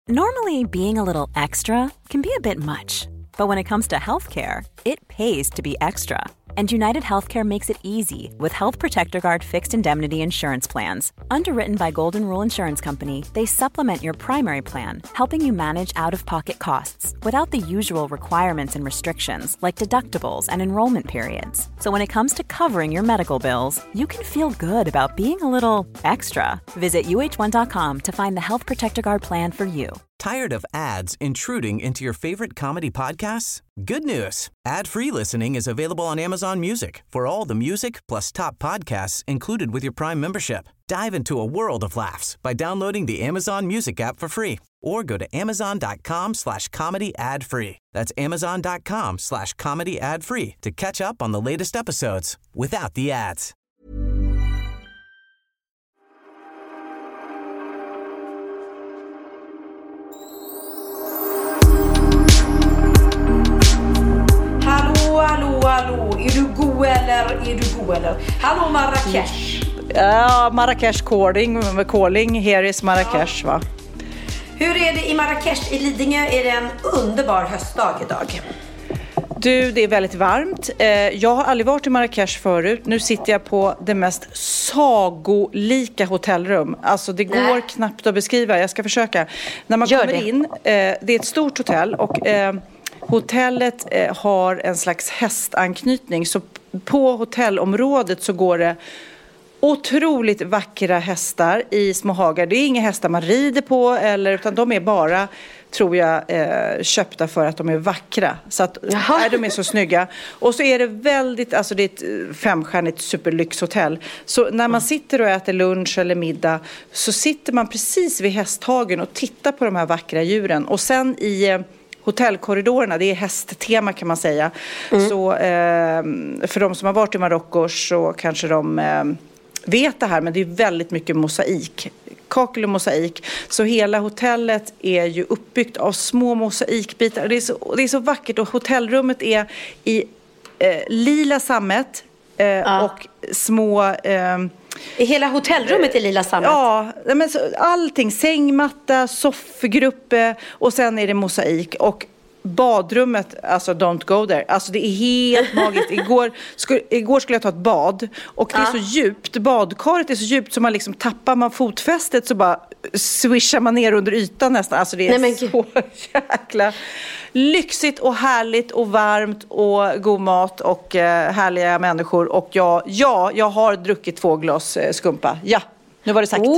Normally, being a little extra can be a bit much, but when it comes to healthcare, it pays to be extra. And United Healthcare makes it easy with Health Protector Guard fixed indemnity insurance plans. Underwritten by Golden Rule Insurance Company, they supplement your primary plan, helping you manage out-of-pocket costs without the usual requirements and restrictions like deductibles and enrollment periods. So when it comes to covering your medical bills, you can feel good about being a little extra. Visit uh1.com to find the Health Protector Guard plan for you. Tired of ads intruding into your favorite comedy podcasts? Good news. Ad-free listening is available on Amazon Music for all the music plus top podcasts included with your Prime membership. Dive into a world of laughs by downloading the Amazon Music app for free or go to amazon.com/comedy ad-free. That's amazon.com/comedy ad-free to catch up on the latest episodes without the ads. Hallå, är du god eller? Hallå Marrakesh. Ja, Marrakesh calling, here is Marrakesh, va? Hur är det i Marrakesh? I Lidingö är det en underbar höstdag idag. Du, det är väldigt varmt. Jag har aldrig varit i Marrakesh förut. Nu sitter jag på det mest sagolika hotellrum. Alltså det går knappt att beskriva. Jag ska försöka. När man kommer in, det är ett stort hotell och hotellet har en slags hästanknytning. Så på hotellområdet så går det otroligt vackra hästar i små hagar. Det är inga hästar man rider på utan de är bara, tror jag, köpta för att de är vackra. Så att de är så snygga. Och så är det väldigt, alltså det är ett 5-stjärnigt superlyxhotell. Så när man sitter och äter lunch eller middag så sitter man precis vid hästhagen och tittar på de här vackra djuren. Och sen i hotellkorridorerna, det är hästtema kan man säga. Så för de som har varit i Marocko så kanske de vet det här, men det är väldigt mycket mosaik. Kakel och mosaik. Så hela hotellet är ju uppbyggt av små mosaikbitar. Det är så vackert och hotellrummet är i lila sammet och små... I hela hotellrummet i lila sammet? Ja, men allting. Sängmatta, soffgruppe och sen är det mosaik. Och badrummet, alltså don't go there. Alltså det är helt magiskt. Igår skulle jag ta ett bad och det är så djupt. Badkaret är så djupt så man liksom tappar man fotfästet så bara swishar man ner under ytan nästan. Alltså det är så jäkla lyxigt och härligt och varmt och god mat och härliga människor. Och jag har druckit 2 glas skumpa. Ja. Nu var det sagt.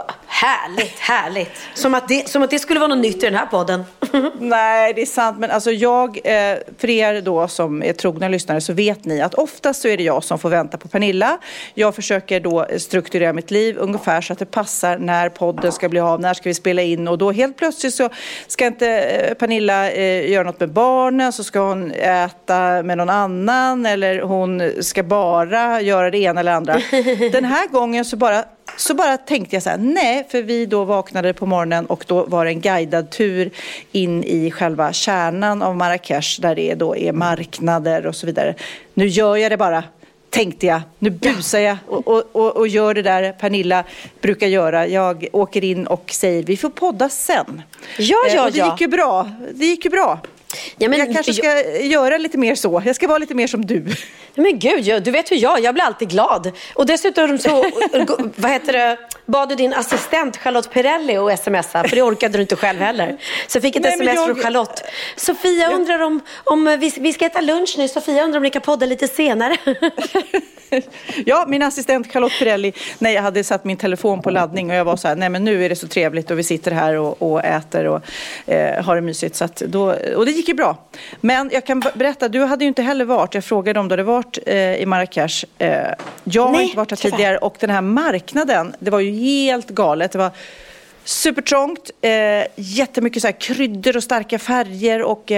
Härligt. Som att det skulle vara något nytt i den här podden. Nej, det är sant. Men alltså för er då som är trogna lyssnare så vet ni att oftast så är det jag som får vänta på Pernilla. Jag försöker då strukturera mitt liv ungefär så att det passar när podden ska bli av. När ska vi spela in? Och då helt plötsligt så ska inte Pernilla göra något med barnen. Så ska hon äta med någon annan. Eller hon ska bara göra det ena eller andra. Den här gången så bara tänkte jag så här, nej, för vi då vaknade på morgonen och då var det en guidad tur in i själva kärnan av Marrakesh där det då är marknader och så vidare. Nu gör jag det bara, tänkte jag. Nu busar jag och gör det där Pernilla brukar göra. Jag åker in och säger, vi får podda sen. Och det gick ju bra. Ja, men jag kanske ska göra lite mer så. Jag ska vara lite mer som du. Men gud, du vet hur jag blir alltid glad. Och dessutom så bad du din assistent Charlotte Perrelli och smsa, för det orkade du inte själv heller. Så fick ett sms från Charlotte. Sofia undrar om vi ska äta lunch nu. Sofia undrar om ni kan podda lite senare. Ja, min assistent Charlotte Perrelli, när jag hade satt min telefon på laddning och jag var så här, nej men nu är det så trevligt och vi sitter här och äter och har det mysigt. Så att och det gick ju bra. Men jag kan berätta, du hade ju inte heller varit, jag frågade om du hade varit i Marrakesh. Jag har inte varit här tidigare och den här marknaden, det var ju helt galet. Det var supertrångt, jättemycket så här kryddor och starka färger och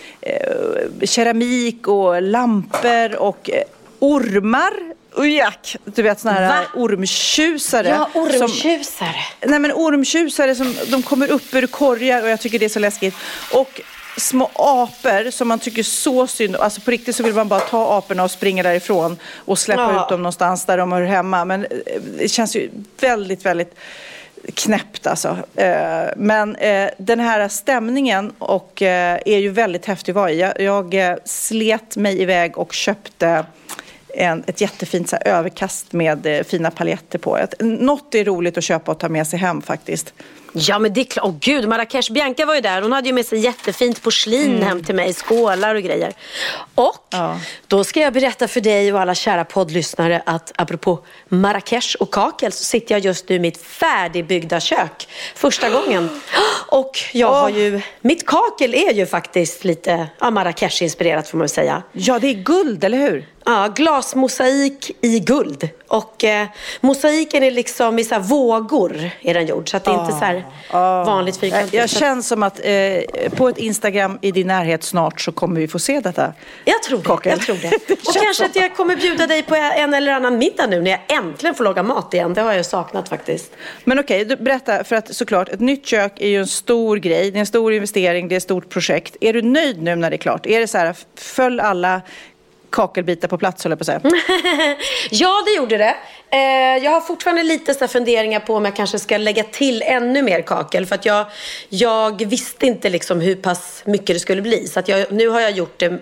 keramik och lampor och ormar. Jack, du vet såna här ormtjusare. Ja, ormtjusare. Ormtjusare som de kommer upp ur korgar och jag tycker det är så läskigt. Och små apor som man tycker så synd. Alltså på riktigt så vill man bara ta aporna och springa därifrån och släppa ut dem någonstans där de hör hemma. Men det känns ju väldigt, väldigt knäppt alltså. Men den här stämningen är ju väldigt häftig var i. Jag slet mig iväg och köpte ett jättefint så här, överkast med fina paljetter på. Något är roligt att köpa och ta med sig hem faktiskt. Ja, men det är klart. Gud, Marrakesh, Bianca var ju där. Hon hade ju med sig jättefint porslin hem till mig. Skålar och grejer. Och då ska jag berätta för dig och alla kära poddlyssnare att apropå Marrakesh och kakel så sitter jag just nu i mitt färdigbyggda kök. Första gången. Och jag har ju... Mitt kakel är ju faktiskt lite Marrakesh-inspirerat får man säga. Ja, det är guld, eller hur? Ja, glasmosaik i guld. Och mosaiken är liksom i så här vågor är den gjord. Så att det är inte så här vanligt fyrkantigt. Jag känner som att på ett Instagram i din närhet snart så kommer vi få se detta. Jag tror det. Och kanske att jag kommer bjuda dig på en eller annan middag nu när jag äntligen får laga mat igen. Det har jag saknat faktiskt. Men okej, berätta. För att såklart, ett nytt kök är ju en stor grej. Det är en stor investering, det är ett stort projekt. Är du nöjd nu när det är klart? Är det så här, följ alla kakelbitar på plats, håller jag på att säga? Ja, det gjorde det. Jag har fortfarande lite så funderingar på om jag kanske ska lägga till ännu mer kakel. För att jag visste inte liksom hur pass mycket det skulle bli. Så att nu har jag gjort det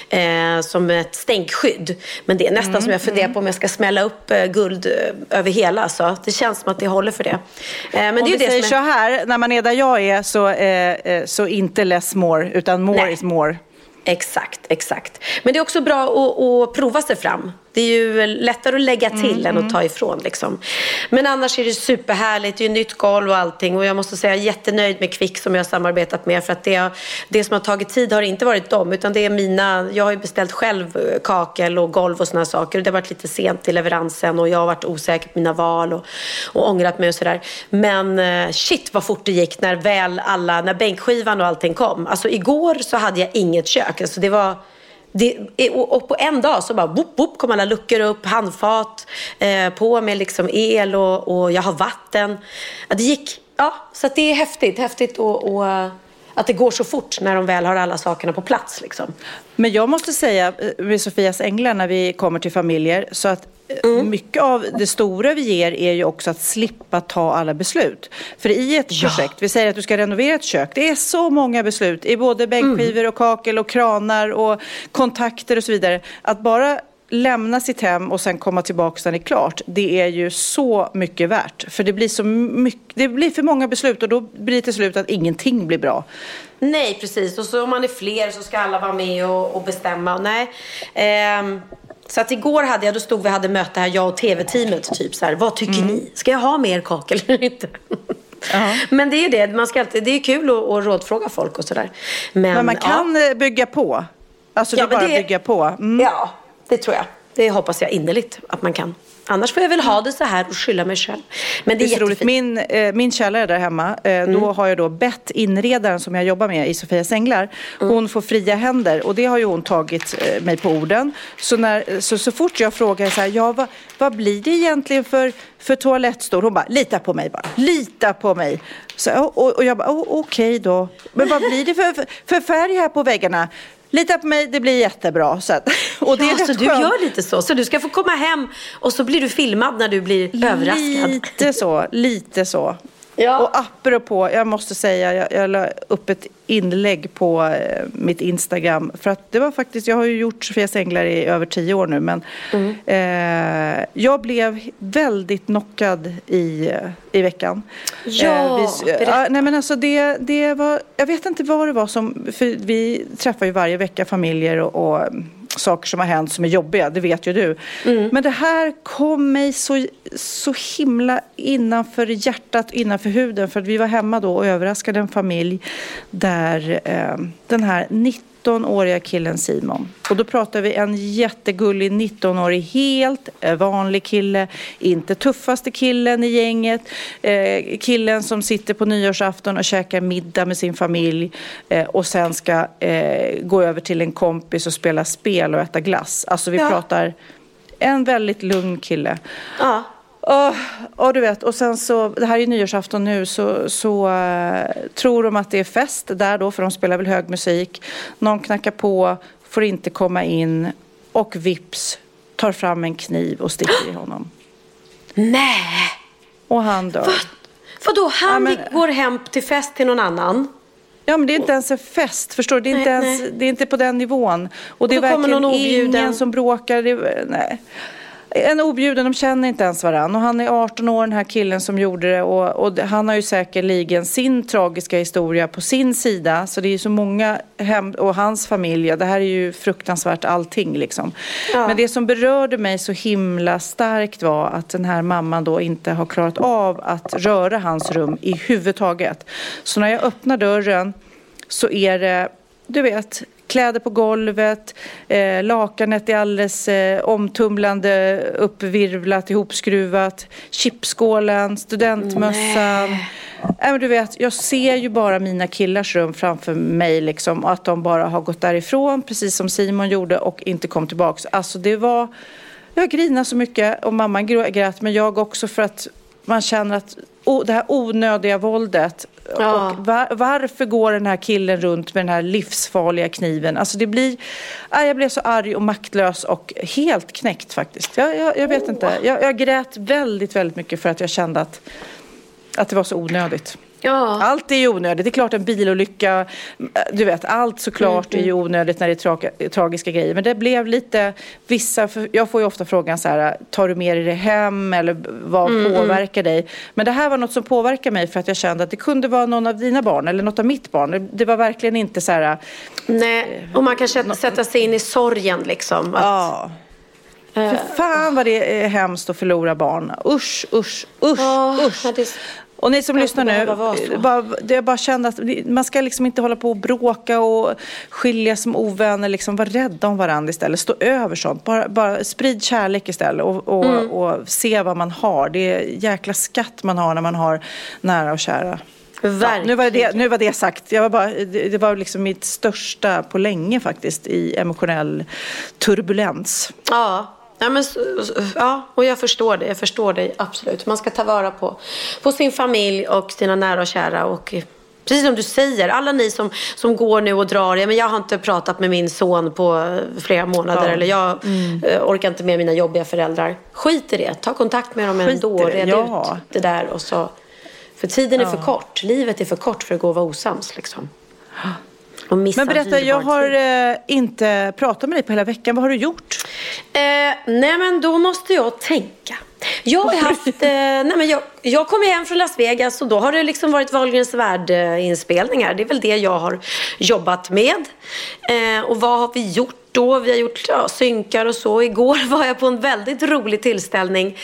som ett stänkskydd. Men det är nästan som jag funderar på om jag ska smälla upp guld över hela. Så det känns som att det håller för det. Men om det är vi det säger som så här, när man är där jag är så inte less more, utan more is more. Exakt. Men det är också bra att prova sig fram. Det är ju lättare att lägga till än att ta ifrån liksom. Men annars är det superhärligt. Det är ju nytt golv och allting. Och jag måste säga jag är jättenöjd med Kvick som jag har samarbetat med. För att det som har tagit tid har inte varit dem. Utan det är jag har ju beställt själv kakel och golv och såna saker. Och det har varit lite sent i leveransen. Och jag har varit osäker på mina val och ångrat mig och sådär. Men shit vad fort det gick när bänkskivan och allting kom. Alltså igår så hade jag inget kök. Alltså det var... och på en dag så bara boop, kom alla luckor upp, handfat på med liksom el och jag har vatten. Det gick, så att det är häftigt och att det går så fort när de väl har alla sakerna på plats liksom. Men jag måste säga med Sofias änglar när vi kommer till familjer så att mycket av det stora vi ger är ju också att slippa ta alla beslut. För i ett projekt, vi säger att du ska renovera ett kök, det är så många beslut i både bänkskivor och kakel och kranar och kontakter och så vidare. Att bara lämna sitt hem och sen komma tillbaka när det är klart, det är ju så mycket värt. För det blir för många beslut och då blir det till slut att ingenting blir bra. Nej, precis. Och så om man är fler så ska alla vara med och bestämma. Nej. Så att igår då hade möte här, jag och tv-teamet typ så här, vad tycker ni? Ska jag ha mer kakel eller inte? Men det är det, det är kul att rådfråga folk och sådär. Men man kan bygga på. Alltså bygga på. Ja, det tror jag. Det hoppas jag innerligt att man kan. Annars får jag väl ha det så här och skylla mig själv. Men det är roligt. Min källare där hemma, då har jag då bett inredaren som jag jobbar med i Sofias änglar. Hon får fria händer och det har ju hon tagit mig på orden. Så fort jag frågar så här, vad blir det egentligen för toalettstol? Hon bara, lita på mig. Så, och jag bara, okej då. Men vad blir det för färg här på väggarna? Lita på mig, det blir jättebra. Så du gör lite så du ska få komma hem och så blir du filmad när du blir överraskad. Lite så. Ja. Och apropå, jag måste säga, jag la upp ett inlägg på mitt Instagram. För att det var faktiskt, jag har ju gjort Sofias änglar i över 10 år nu. Men jag blev väldigt knockad i veckan. Nej men alltså det var, jag vet inte vad det var som, för vi träffar ju varje vecka familjer och saker som har hänt som är jobbiga, det vet ju du. Men det här kom mig så himla innanför hjärtat, innanför huden, för att vi var hemma då och överraskade en familj där den här 19-åriga killen Simon, och då pratar vi en jättegullig 19-årig helt vanlig kille, inte tuffaste killen i gänget, killen som sitter på nyårsafton och käkar middag med sin familj och sen ska gå över till en kompis och spela spel och äta glass. Alltså vi pratar en väldigt lugn kille. Ja. Och du vet, och sen så, det här är nyårsafton nu, så tror de att det är fest där då, för de spelar väl hög musik. Någon knackar på, får inte komma in, och vips tar fram en kniv och sticker i honom. Nej! Och han dör. Vadå, han går hem till fest till någon annan? Ja, men det är inte ens en fest, förstår du? Det är inte på den nivån. Och det är verkligen ingen som bråkar. Nej. En objuden, de känner inte ens varann. Och han är 18 år, den här killen som gjorde det. Och han har ju säkerligen sin tragiska historia på sin sida. Så det är ju så många och hans familj. Det här är ju fruktansvärt allting liksom. Ja. Men det som berörde mig så himla starkt var att den här mamman då inte har klarat av att röra hans rum i huvudtaget. Så när jag öppnar dörren så är det, du vet, kläder på golvet, lakanet är alldeles omtumlande, uppvirvlat, ihopskruvat, chipskålen, studentmössan. Men du vet, jag ser ju bara mina killars rum framför mig liksom, och att de bara har gått därifrån, precis som Simon gjorde, och inte kom tillbaka. Alltså det var, jag grinade så mycket och mamman grät, men jag också, för att man känner att det här onödiga våldet. Ja. Och varför går den här killen runt med den här livsfarliga kniven? Alltså det blir, jag blev så arg och maktlös och helt knäckt faktiskt. Jag vet inte. Jag grät väldigt, väldigt mycket för att jag kände att det var så onödigt. Ja. Allt är ju onödigt. Det är klart en bilolycka, du vet, allt såklart är ju onödigt när det är tragiska grejer. Men det blev lite jag får ju ofta frågan så här, tar du med dig det hem eller vad påverkar dig? Men det här var något som påverkar mig, för att jag kände att det kunde vara någon av dina barn eller något av mitt barn. Det var verkligen inte så här. Nej, och man kan sätta sig in i sorgen liksom. Ja. För fan vad det är hemskt att förlora barn. Usch. Och ni som lyssnar nu, jag bara kände att man ska liksom inte hålla på och bråka och skilja som ovänner, liksom vara rädda om varandra istället, stå över sånt, bara sprid kärlek istället och se vad man har. Det är jäkla skatt man har när man har nära och kära. Ja, nu var det sagt. Det var liksom mitt största på länge faktiskt i emotionell turbulens. Ja. Och jag förstår dig absolut. Man ska ta vara på sin familj och sina nära och kära, och precis som du säger, alla ni som går nu och drar, men jag har inte pratat med min son på flera månader, eller jag orkar inte med mina jobbiga föräldrar. Skit i det, ta kontakt med dem ändå och red ut det där, och så, för tiden är för kort, livet är för kort för att gå och vara osams liksom. Men berätta, jag har inte pratat med dig på hela veckan. Vad har du gjort? Nej, men då måste jag tänka. Jag har haft jag kom hem från Las Vegas, och då har det liksom varit Wahlgrens värld-inspelningar. Det är väl det jag har jobbat med. Och vad har vi gjort då? Vi har gjort synkar och så. Igår var jag på en väldigt rolig tillställning.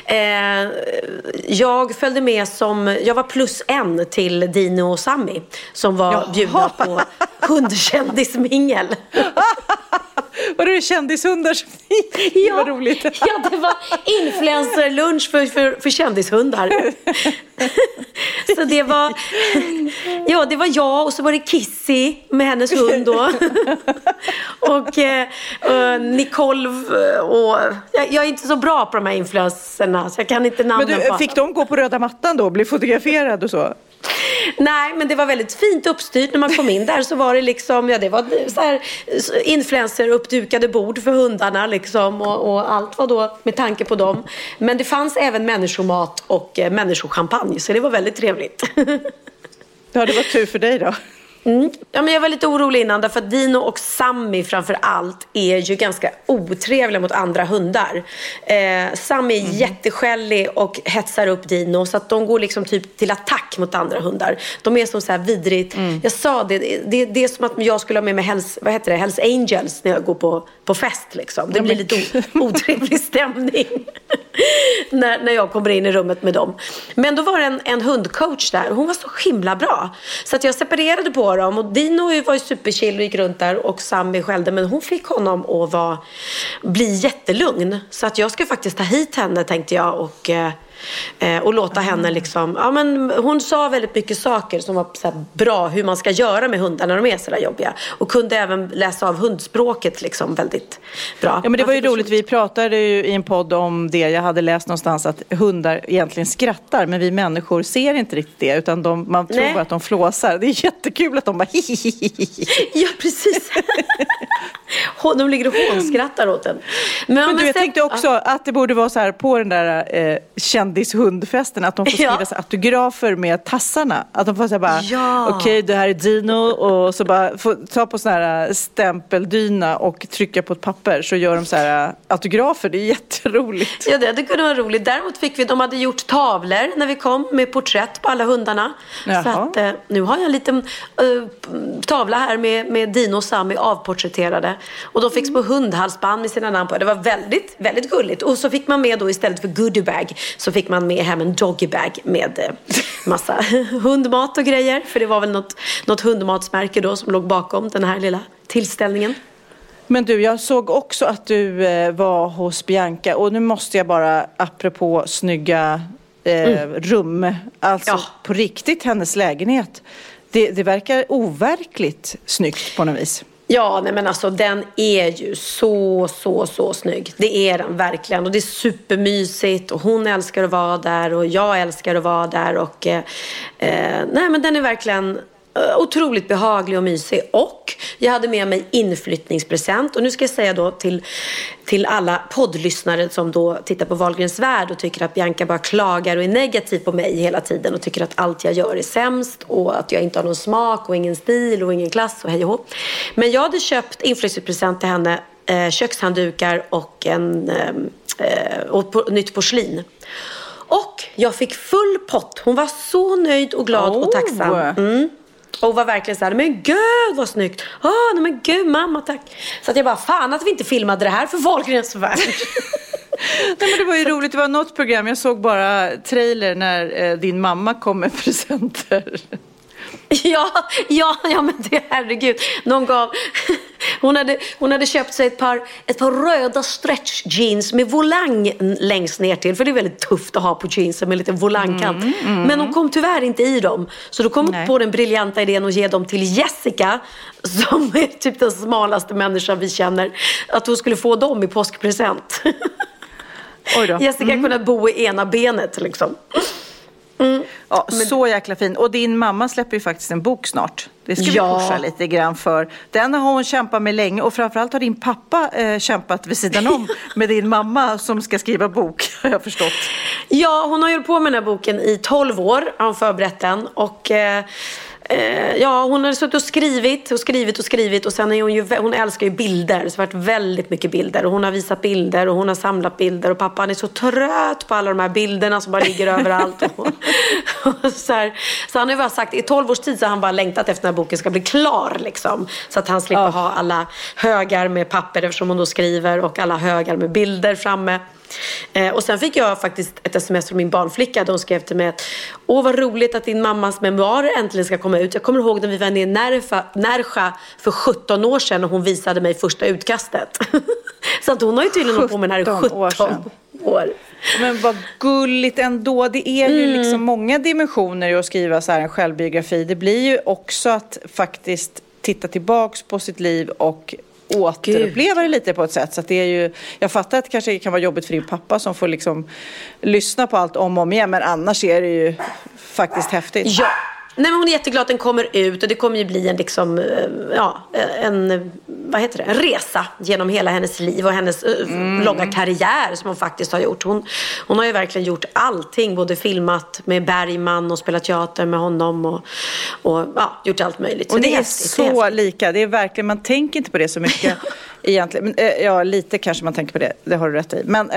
Jag följde med jag var +1 till Dino och Sammy, som var bjudna på hundkändismingel. Var det kändishundar? Det var roligt. Ja, det var influencerlunch för kändishundar. Så det var jag, och så var det Kissy med hennes hund då. Och Nicole, och jag är inte så bra på de här influencerna, så jag kan inte namnen. Men fick de gå på röda mattan då, bli fotograferad och så? Nej, men det var väldigt fint uppstyrt. När man kom in där så var det liksom, det var så här influencer uppdukade bord för hundarna liksom, och allt var då med tanke på dem. Men det fanns även människomat och människochampagne, så det var väldigt trevligt. Ja, det var tur för dig då. Ja, men jag var lite orolig innan, därför att Dino och Sammy framför allt är ju ganska otrevliga mot andra hundar. Sammy är jätteskällig och hetsar upp Dino, så att de går liksom typ till attack mot andra hundar. De är som så här vidrigt. Jag sa det är som att jag skulle ha med mig Hells Angels när jag går på fest liksom. Det blir lite otrevlig stämning när jag kommer in i rummet med dem. Men då var det en hundcoach där, och hon var så himla bra, så att jag separerade på dem, och Dino var ju superchill och gick runt där, och Sammy skällde, men hon fick honom att bli jättelugn, så att jag ska faktiskt ta hit henne, tänkte jag, och låta henne liksom, men hon sa väldigt mycket saker som var så här bra, hur man ska göra med hundar när de är så där jobbiga, och kunde även läsa av hundspråket liksom väldigt bra. Ja, men det var ju roligt, vi pratade ju i en podd om det, jag hade läst någonstans att hundar egentligen skrattar, men vi människor ser inte riktigt det, utan man tror bara att de flåsar. Det är jättekul att de bara hihihihi. Ja, precis. De ligger och hånskrattar åt den. Men du, jag tänkte också att det borde vara så här på den där kändishundfesten, att de får skriva så autografer med tassarna. Att de får säga bara, okej, det här är Dino, och så bara få ta på sån här stämpeldyna och trycka på ett papper, så gör de så här autografer. Det är jätteroligt. Ja, det kunde vara roligt. Däremot de hade gjort tavlor när vi kom med porträtt på alla hundarna. Jaha. Så att nu har jag en liten tavla här med Dino och Sammy avporträtterade. Och de fick på hundhalsband med sina namn på. Det var väldigt, väldigt gulligt. Och så fick man med då, istället för goodiebag, så fick man med hem en doggybag med massa hundmat och grejer. För det var väl något hundmatsmärke då som låg bakom den här lilla tillställningen. Men du, jag såg också att du var hos Bianca. Och nu måste jag bara, apropå snygga rum, alltså på riktigt hennes lägenhet. Det verkar overkligt snyggt på något vis. Ja, nej men alltså den är ju så snygg. Det är den verkligen, och det är supermysigt, och hon älskar att vara där och jag älskar att vara där, och nej men den är verkligen otroligt behaglig och mysig. Och jag hade med mig inflyttningspresent. Och nu ska jag säga då till alla poddlyssnare som då tittar på Wahlgrens värld och tycker att Bianca bara klagar och är negativ på mig hela tiden och tycker att allt jag gör är sämst och att jag inte har någon smak och ingen stil och ingen klass och hej och hå. Men jag hade köpt inflyttningspresent till henne, kökshanddukar och nytt porslin. Och jag fick full pott. Hon var så nöjd och glad och tacksam. Och var verkligen så här, men gud vad snyggt. Nej men gud mamma, tack. Så att jag bara, fan att vi inte filmade det här för Wahlgrens värld. Nej, men det var ju roligt, det var något program. Jag såg bara trailer när din mamma kom med presenter. Ja, men det, herregud. Hon hade köpt sig ett par röda stretch jeans med volang längst ner till. För det är väldigt tufft att ha på jeansen med lite volangkant. Men hon kom tyvärr inte i dem. Så då kom hon på den briljanta idén att ge dem till Jessica, som är typ den smalaste människan vi känner. Att hon skulle få dem i påskpresent. Oj då. Jessica kunde bo i ena benet liksom. Ja, så jäkla fin. Och din mamma släpper ju faktiskt en bok snart. Det ska vi pusha lite grann för. Den har hon kämpat med länge. Och framförallt har din pappa kämpat vid sidan om med din mamma som ska skriva bok, har jag förstått. Ja, hon har gjort på med den här boken i 12 år. Har hon förberett den. Och hon har suttit och skrivit. Och sen är hon älskar ju bilder. Så det har varit väldigt mycket bilder. Och hon har visat bilder och hon har samlat bilder. Och pappa, han är så trött på alla de här bilderna som bara ligger överallt. Så han har ju bara sagt, i 12 års tid så har han bara längtat efter att boken ska bli klar liksom. Så att han slipper ha alla högar med papper, eftersom hon då skriver, och alla högar med bilder framme. Och sen fick jag faktiskt ett sms från min barnflicka. De skrev till mig att vad roligt att din mammas memoarer äntligen ska komma ut. Jag kommer ihåg när vi var nere i Närsja för 17 år sedan och hon visade mig första utkastet. Så att hon har ju tydligen hållit på med den här i 17 år. Men vad gulligt ändå. Det är ju liksom många dimensioner i att skriva så här en självbiografi. Det blir ju också att faktiskt titta tillbaks på sitt liv och återuppleva det lite på ett sätt. Så att det är ju, jag fattar att det kanske kan vara jobbigt för din pappa som får liksom lyssna på allt om och om igen, men annars är det ju faktiskt häftigt. Ja. Nej, men hon är jätteglad att den kommer ut, och det kommer ju bli en liksom, en resa genom hela hennes liv och hennes långa karriär som hon faktiskt har gjort. Hon har ju verkligen gjort allting, både filmat med Bergman och spelat teater med honom och gjort allt möjligt. Så och det är så lika, det är verkligen, man tänker inte på det så mycket egentligen. Men, lite kanske man tänker på det har du rätt i. Men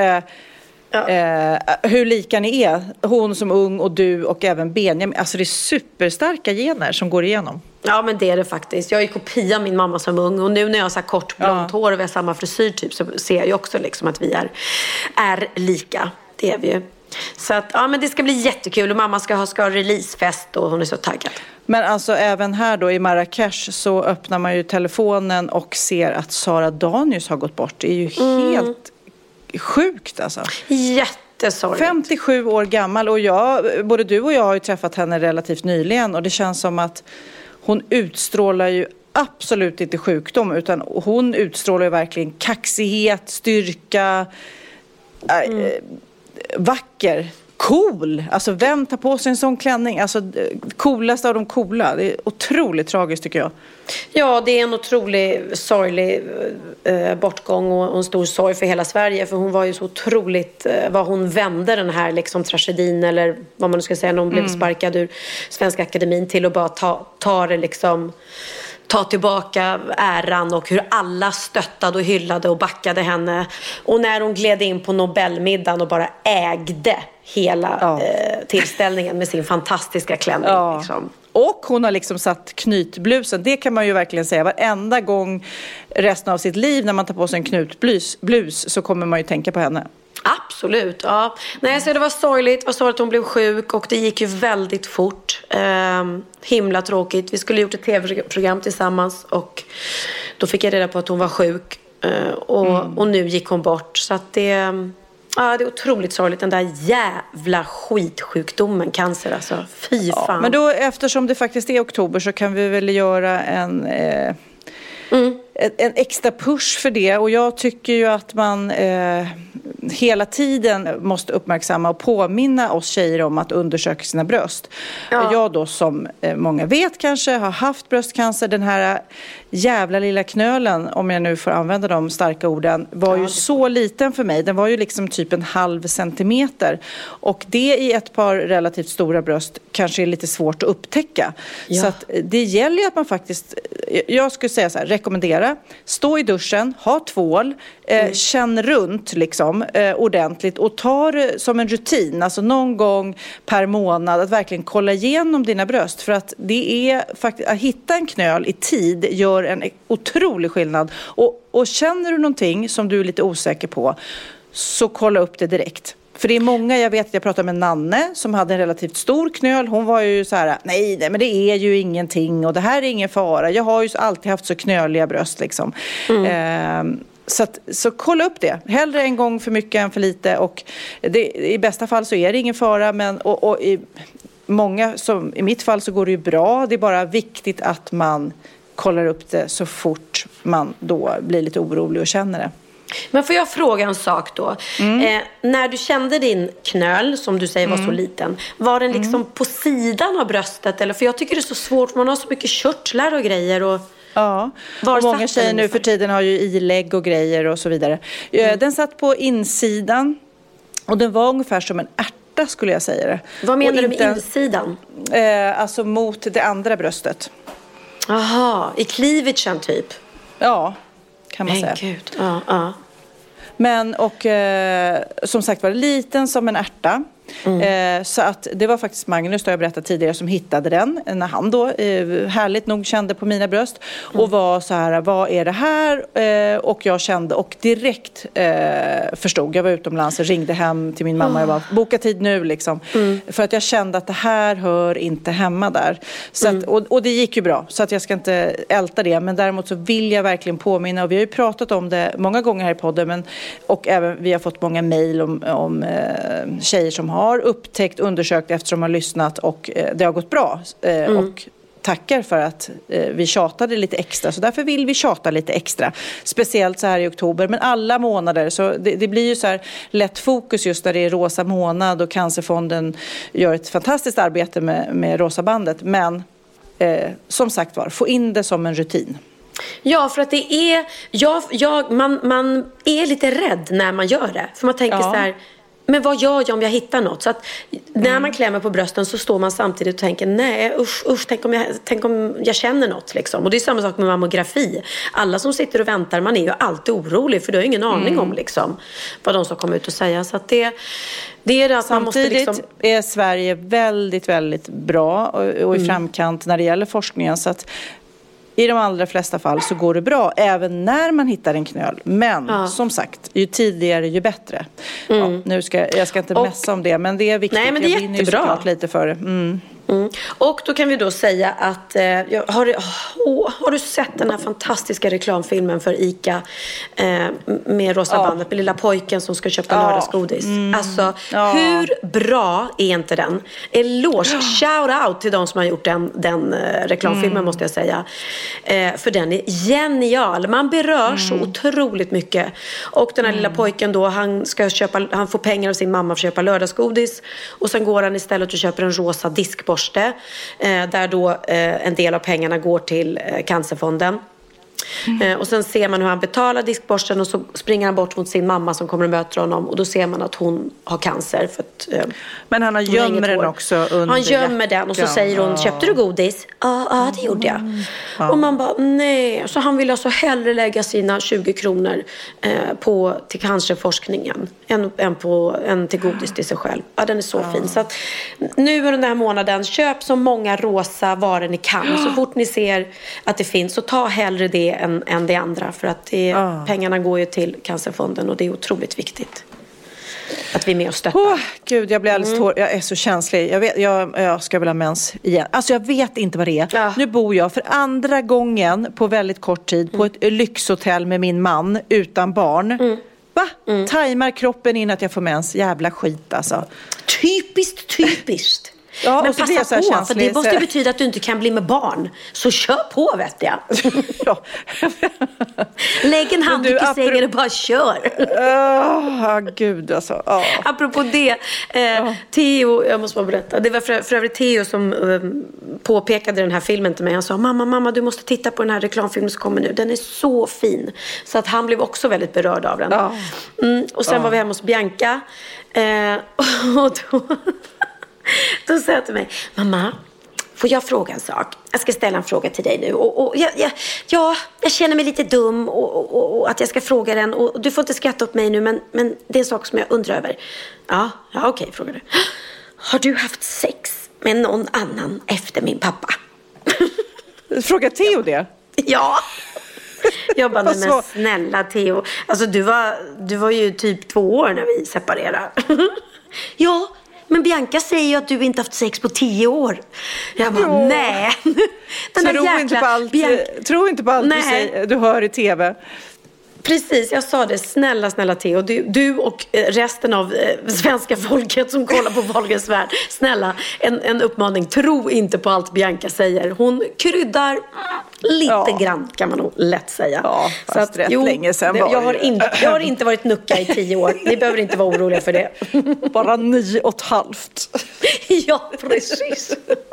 hur lika ni är, hon som ung och du och även Benjamin, alltså det är superstarka gener som går igenom. Ja, men det är det faktiskt. Jag är kopia av min mamma som ung, och nu när jag har så kort blont hår och vi har samma frisyr typ, så ser jag ju också liksom att vi är lika. Det är vi ju. Så att, men det ska bli jättekul, och mamma ska ha releasefest och hon är så taggad. Men alltså även här då i Marrakesh så öppnar man ju telefonen och ser att Sara Danius har gått bort. Det är ju helt sjukt alltså. Jättesorgligt. 57 år gammal, och både du och jag har ju träffat henne relativt nyligen, och det känns som att hon utstrålar ju absolut inte sjukdom, utan hon utstrålar ju verkligen kaxighet, styrka, vacker. cool. Alltså vem tar på sig en sån klänning? Alltså coolaste av de coola. Det är otroligt tragiskt tycker jag. Ja, det är en otrolig sorglig bortgång och en stor sorg för hela Sverige. För hon var ju så otroligt, vad hon vände den här liksom tragedin, eller vad man nu ska säga, när hon blev sparkad ur Svenska Akademin, till att bara ta det liksom, ta tillbaka äran, och hur alla stöttade och hyllade och backade henne. Och när hon gled in på Nobelmiddagen och bara ägde hela tillställningen med sin fantastiska klänning. Ja. Liksom. Och hon har liksom satt knytblusen. Det kan man ju verkligen säga. Varenda gång resten av sitt liv när man tar på sig en knutblus så kommer man ju tänka på henne. Absolut, ja. Nej, så det var sorgligt. Det var sorgligt att hon blev sjuk, och det gick ju väldigt fort. Himla tråkigt. Vi skulle gjort ett tv-program tillsammans, och då fick jag reda på att hon var sjuk. Och nu gick hon bort. Så att det är otroligt sorgligt. Den där jävla skitsjukdomen, cancer alltså. Fy fan. Ja, men då, eftersom det faktiskt är oktober, så kan vi väl göra en extra push för det. Och jag tycker ju att man hela tiden måste uppmärksamma och påminna oss tjejer om att undersöka sina bröst. Ja. Jag då, som många vet kanske, har haft bröstcancer. Den här jävla lilla knölen, om jag nu får använda de starka orden, var ju så liten för mig. Den var ju liksom typ 1/2 centimeter. Och det i ett par relativt stora bröst kanske är lite svårt att upptäcka. Ja. Så att det gäller ju att man faktiskt, jag skulle säga så här, rekommendera, stå i duschen, ha tvål, känn runt liksom ordentligt, och ta det som en rutin, alltså någon gång per månad, att verkligen kolla igenom dina bröst. För att det är faktiskt, att hitta en knöl i tid gör en otrolig skillnad. Och känner du någonting som du är lite osäker på, så kolla upp det direkt. För det är många, jag vet att jag pratade med Nanne som hade en relativt stor knöl. Hon var ju så här, nej men det är ju ingenting och det här är ingen fara. Jag har ju alltid haft så knöliga bröst liksom. Så kolla upp det. Hellre en gång för mycket än för lite. Och i bästa fall så är det ingen fara. Men och i många, som i mitt fall, så går det ju bra. Det är bara viktigt att man kollar upp det så fort man då blir lite orolig och känner det. Men får jag fråga en sak då? När du kände din knöl, som du säger var så liten, var den liksom på sidan av bröstet? Eller? För jag tycker det är så svårt, man har så mycket körtlar och grejer. Och ja, och många tjejer nu för tiden har ju ilägg och grejer och så vidare. Den satt på insidan, och den var ungefär som en ärta, skulle jag säga det. Vad menar du med insidan? Alltså mot det andra bröstet. Aha, i cleavagen typ? Ja, kan man säga. Gud. Ja. Men, och som sagt var det liten som en ärta. Så att det var faktiskt Magnus, då jag berättade tidigare, som hittade den när han då härligt nog kände på mina bröst och var så här, vad är det här? Och jag kände och direkt förstod, jag var utomlands och ringde hem till min mamma, jag bara, boka tid nu liksom, för att jag kände att det här hör inte hemma där. Så att, och det gick ju bra, så att jag ska inte älta det, men däremot så vill jag verkligen påminna, och vi har ju pratat om det många gånger här i podden, och även vi har fått många mejl om tjejer som har upptäckt, undersökt efter de har lyssnat, och det har gått bra. Och tackar för att vi tjatade lite extra. Så därför vill vi tjata lite extra. Speciellt så här i oktober, men alla månader. Så det blir ju så här lätt fokus just när det är rosa månad, och Cancerfonden gör ett fantastiskt arbete med rosa bandet. Men som sagt var, få in det som en rutin. Ja, för att det är man är lite rädd när man gör det. För man tänker så här, men vad gör jag om jag hittar något? Så att när man klämmer på brösten så står man samtidigt och tänker, nej usch, tänk om jag känner något liksom. Och det är samma sak med mammografi. Alla som sitter och väntar, man är ju alltid orolig, för du har ingen aning om liksom vad de ska komma ut och säga. Så att det är det att man måste liksom... Samtidigt är Sverige väldigt, väldigt bra och i framkant när det gäller forskningen, så att i de allra flesta fall så går det bra även när man hittar en knöl. Men som sagt, ju tidigare ju bättre. Ja, jag ska inte mässa om det, men det är viktigt. Nej, men det är jättebra. Lite för det. Och då kan vi då säga att har du sett den här fantastiska reklamfilmen för ICA med rosa bandet med lilla pojken som ska köpa lördagsgodis? Alltså, hur bra är inte den? Eloge, shout out till de som har gjort den reklamfilmen måste jag säga. För den är genial. Man berör så otroligt mycket. Och den här lilla pojken då, han får pengar av sin mamma för att köpa lördagsgodis. Och sen går han istället och köper en rosa diskborste. Där då en del av pengarna går till Cancerfonden. Och sen ser man hur han betalar diskborsten och så springer han bort mot sin mamma som kommer och möter honom och då ser man att hon har cancer för att, men han gömmer den också under han gömmer den och så säger hon, köpte du godis? Ja, det gjorde jag. Och man bara, nej. Så han vill alltså hellre lägga sina 20 kronor till cancerforskningen än till godis till sig själv. Ja, den är så fin. Så att nu den här månaden, köp så många rosa varor ni kan. Så fort ni ser att det finns, så ta hellre det än det andra. För att pengarna går ju till Cancerfonden och det är otroligt viktigt att vi är med och stöttar. Gud, jag blir alldeles jag är så känslig. Jag ska väl ha mens igen. Alltså jag vet inte vad det är. Nu bor jag för andra gången på väldigt kort tid på ett lyxhotell med min man utan barn. Va? Tajmar kroppen in att jag får mens. Jävla skit alltså. Typiskt. Ja, men och så passa på, för det måste betyda att du inte kan bli med barn. Så kör på, vet jag. Lägg en handduk i sängen och bara kör. Gud alltså. Apropå det, Theo, jag måste bara berätta. Det var för övrigt Theo som påpekade den här filmen till mig. Han sa, mamma, du måste titta på den här reklamfilmen som kommer nu. Den är så fin. Så att han blev också väldigt berörd av den. Och sen var vi hemma hos Bianca. Och då sa jag till mig, mamma, får jag fråga en sak? Jag ska ställa en fråga till dig nu. Och jag känner mig lite dum och att jag ska fråga den. Och du får inte skratta åt mig nu, men det är en sak som jag undrar över. Ja, okej, frågar du. Har du haft sex med någon annan efter min pappa? Fråga Theo det? Ja. Jag bara, men snälla Theo. Alltså du var ju typ 2 år när vi separerade. Ja. Men Bianca säger ju att du inte haft sex på 10 år. Jag bara, nej. Tro inte på allt du hör i tv. Precis, jag sa det. Snälla Theo. Du och resten av svenska folket som kollar på Wahlgrens värld. Snälla, en uppmaning. Tro inte på allt Bianca säger. Hon kryddar lite grann, kan man nog lätt säga. Ja, så att, länge sedan jag har inte varit nucka i 10 år. Ni behöver inte vara oroliga för det. Bara 9,5. Ja, precis.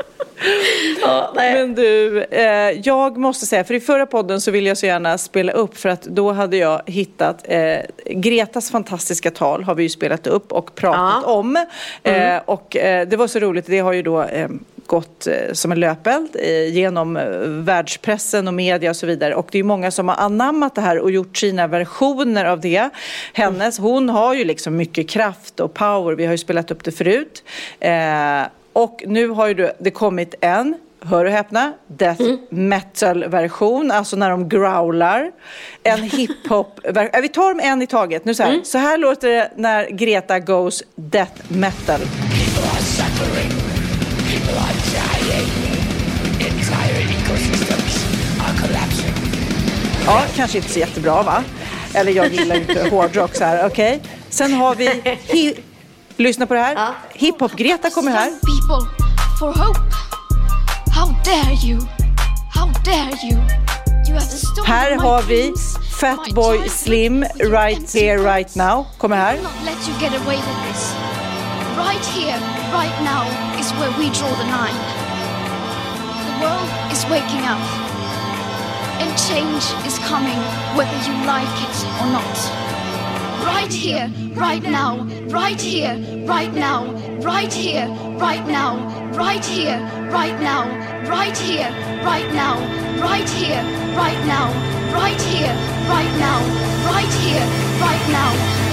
Men du, jag måste säga, för i förra podden så vill jag så gärna spela upp, för att då hade jag hittat Gretas fantastiska tal har vi ju spelat upp och pratat om. Och det var så roligt, det har ju då gått som en löpeld genom världspressen och media och så vidare. Och det är många som har anammat det här och gjort sina versioner av det. Hon har ju liksom mycket kraft och power. Vi har ju spelat upp det förut. Och nu har ju det kommit en, hör och häpna, death metal-version. Alltså när de growlar. En hiphop. Vi tar dem en i taget. Nu så här låter det när Greta goes death metal. People are suffering. People are dying. Entire ecosystems are collapsing. Ja, kanske inte så jättebra, va? Eller jag gillar inte hårdrock så här, okej? Sen har vi... Lyssna på det här. Hiphop-Greta kommer här. People for hope. How dare you? How dare you? You have stolen Här har vi Fatboy Slim, Right Here, Right Now. Kommer här. Not let you get away with this. Right here, right now is where we draw the line. The world is waking up. And change is coming whether you like it or not. Right here, right now, right here, right now, right here, right now, right here, right now, right here, right now, right here, right now, right here, right now, right here, right now.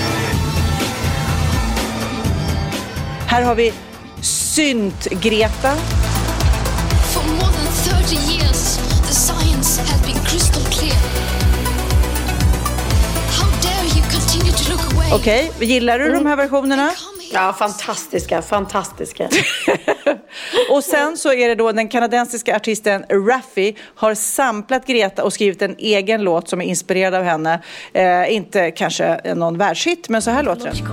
Här har vi Synt-Greta. For more than 30 years, the science has been crystal clear. Okej, gillar du de här versionerna? Ja, fantastiska. Och sen så är det då den kanadensiska artisten Raffi har samplat Greta och skrivit en egen låt som är inspirerad av henne. Inte kanske någon världshit, men så här låter den.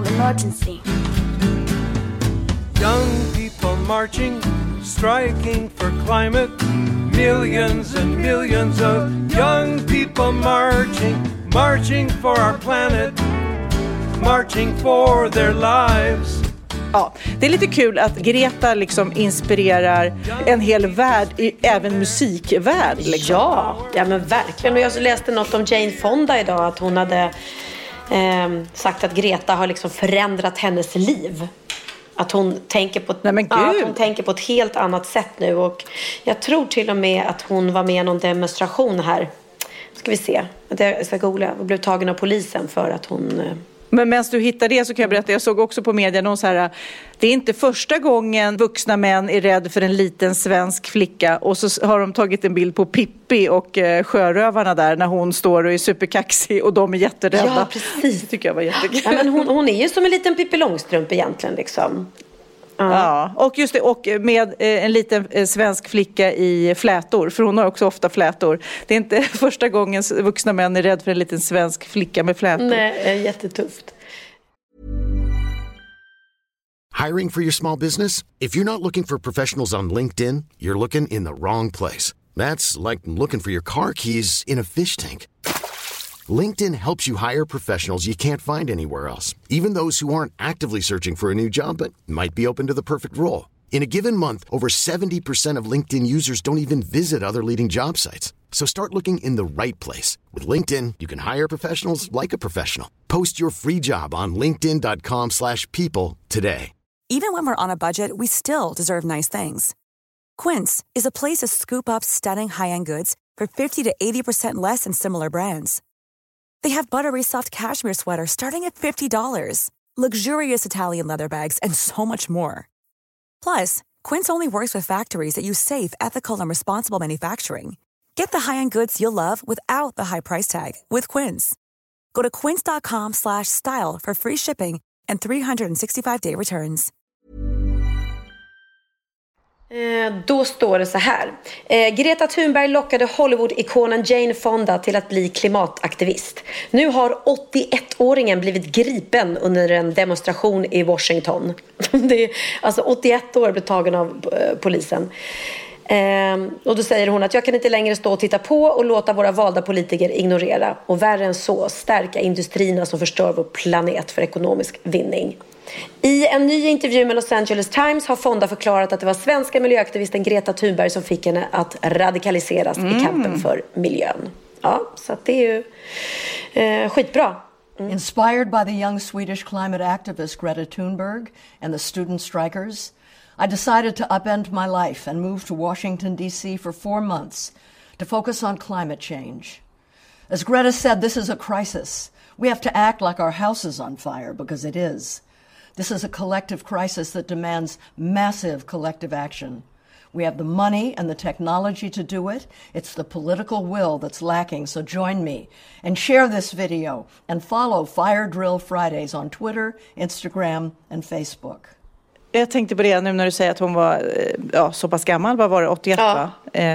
Young people marching, striking for climate. Millions and millions of young people marching for our planet, marching for their lives. Ja, det är lite kul att Greta liksom inspirerar en hel värld, även musikvärld. Liksom. Ja, men verkligen. Och jag läste något om Jane Fonda idag, att hon hade sagt att Greta har liksom förändrat hennes liv. Att hon tänker på, att hon tänker på ett helt annat sätt nu. Och jag tror till och med att hon var med i någon demonstration här. Ska vi se. Jag ska googla. Och blev tagen av polisen för att hon... Men medan du hittar det så kan jag berätta, jag såg också på media någon så här, det är inte första gången vuxna män är rädd för en liten svensk flicka, och så har de tagit en bild på Pippi och sjörövarna där när hon står och är superkaxig och de är jätterädda. Ja, precis. Det tycker jag var jättekul. Ja, men hon är ju som en liten Pippi Långstrump egentligen liksom. Ja, och just det, och med en liten svensk flicka i flätor, för hon har också ofta flätor. Det är inte första gången vuxna män är rädd för en liten svensk flicka med flätor. Nej, jättetufft. Hiring for your small business? If you're not looking for professionals on LinkedIn, you're looking in the wrong place. That's like looking for your car keys in a fish tank. LinkedIn helps you hire professionals you can't find anywhere else, even those who aren't actively searching for a new job but might be open to the perfect role. In a given month, over 70% of LinkedIn users don't even visit other leading job sites. So start looking in the right place. With LinkedIn, you can hire professionals like a professional. Post your free job on linkedin.com/people today. Even when we're on a budget, we still deserve nice things. Quince is a place to scoop up stunning high-end goods for 50 to 80% less than similar brands. They have buttery soft cashmere sweaters starting at $50, luxurious Italian leather bags, and so much more. Plus, Quince only works with factories that use safe, ethical, and responsible manufacturing. Get the high-end goods you'll love without the high price tag with Quince. Go to quince.com/style for free shipping and 365-day returns. Då står det så här. Greta Thunberg lockade Hollywood-ikonen Jane Fonda till att bli klimataktivist. Nu har 81-åringen blivit gripen under en demonstration i Washington. Det är, alltså 81 år blev tagen av polisen. Och då säger hon att jag kan inte längre stå och titta på och låta våra valda politiker ignorera. Och värre än så, stärka industrierna som förstör vår planet för ekonomisk vinning. I en ny intervju med Los Angeles Times har Fonda förklarat att det var svenska miljöaktivisten Greta Thunberg som fick henne att radikaliseras i kampen för miljön. Ja, så att det är ju skitbra. Inspired by the young Swedish climate activist Greta Thunberg and the student strikers, I decided to upend my life and move to Washington, D.C. for 4 months to focus on climate change. As Greta said, this is a crisis. We have to act like our house is on fire, because it is. This is a collective crisis that demands massive collective action. We have the money and the technology to do it. It's the political will that's lacking, so join me and share this video and follow Fire Drill Fridays on Twitter, Instagram and Facebook. Jag tänkte på det nu när du säger att hon var så pass gammal. Vad var det? 81 va?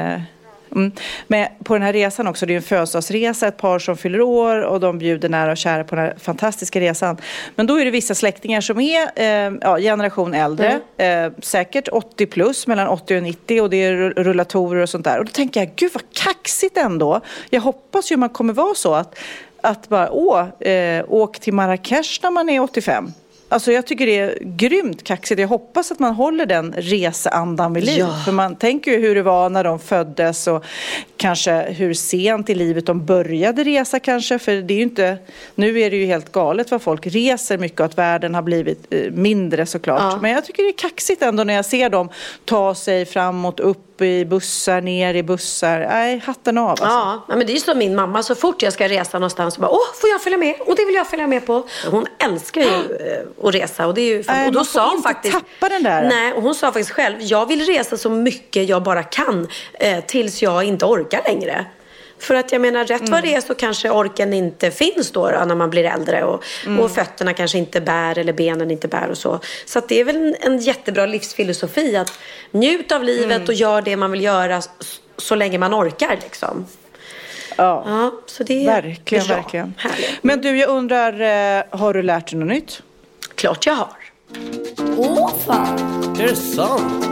Men på den här resan också, det är en födelsedagsresa, ett par som fyller år och de bjuder nära och kära på den här fantastiska resan. Men då är det vissa släktingar som är generation äldre, säkert 80 plus, mellan 80 och 90, och det är rullatorer och sånt där. Och då tänker jag, gud vad kaxigt ändå. Jag hoppas ju man kommer vara så att bara, åk till Marrakesh när man är 85. Alltså jag tycker det är grymt kaxigt. Jag hoppas att man håller den reseandan vid liv. Ja. För man tänker ju hur det var när de föddes och kanske hur sent i livet de började resa kanske. För det är ju inte, nu är det ju helt galet vad folk reser mycket och att världen har blivit mindre såklart. Ja. Men jag tycker det är kaxigt ändå när jag ser dem ta sig framåt, upp i bussar, ner i bussar. Nej, hatten av alltså. Ja, men det är ju som min mamma. Så fort jag ska resa någonstans så bara, får jag följa med? Och det vill jag följa med på. Hon älskar ju att resa. Och, det är ju, och då sa hon faktiskt, tappa den där. Nej, och hon sa faktiskt själv, jag vill resa så mycket jag bara kan tills jag inte orkar längre. För att jag menar, rätt vad det är så kanske orken inte finns då när man blir äldre. Och fötterna kanske inte bär eller benen inte bär och så. Så att det är väl en jättebra livsfilosofi att njuta av livet och gör det man vill göra så länge man orkar liksom. Ja, så det är verkligen, bra. verkligen. Härligt. Men du, jag undrar, har du lärt dig något nytt? Klart jag har. Åh fan! Är det sant?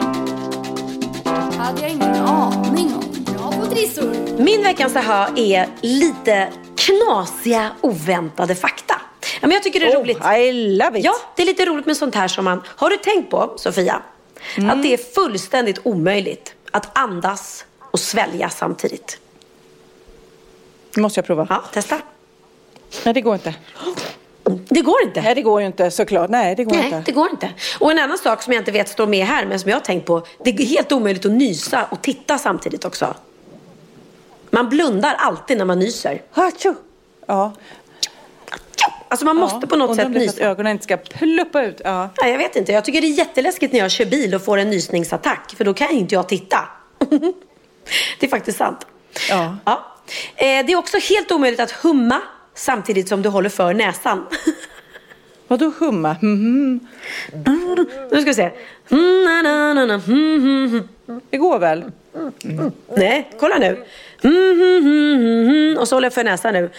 Hade jag ingen aning om. Bra på trissor. Min veckans aha är lite knasiga, oväntade fakta. Ja, men jag tycker det är roligt. I love it. Ja, det är lite roligt med sånt här som man... Har du tänkt på, Sofia, att det är fullständigt omöjligt att andas och svälja samtidigt? Det måste jag prova. Ja, testa. Nej, det går inte. Det går inte. Nej, det går ju inte såklart. Nej, det går inte. Nej, det går inte. Och en annan sak som jag inte vet står med här, men som jag har tänkt på. Det är helt omöjligt att nysa och titta samtidigt också. Man blundar alltid när man nyser. Hachu. Ja. Alltså man måste på något sätt nysa. nysa. Att ögonen inte ska pluppa ut. Ja. Nej, jag vet inte. Jag tycker det är jätteläskigt när jag kör bil och får en nysningsattack. För då kan inte jag titta. Det är faktiskt sant. Ja. Ja. Det är också helt omöjligt att humma samtidigt som du håller för näsan. Vadå humma? Nu ska vi se. Det går väl? Nej, kolla nu. Och så håller jag för näsan nu.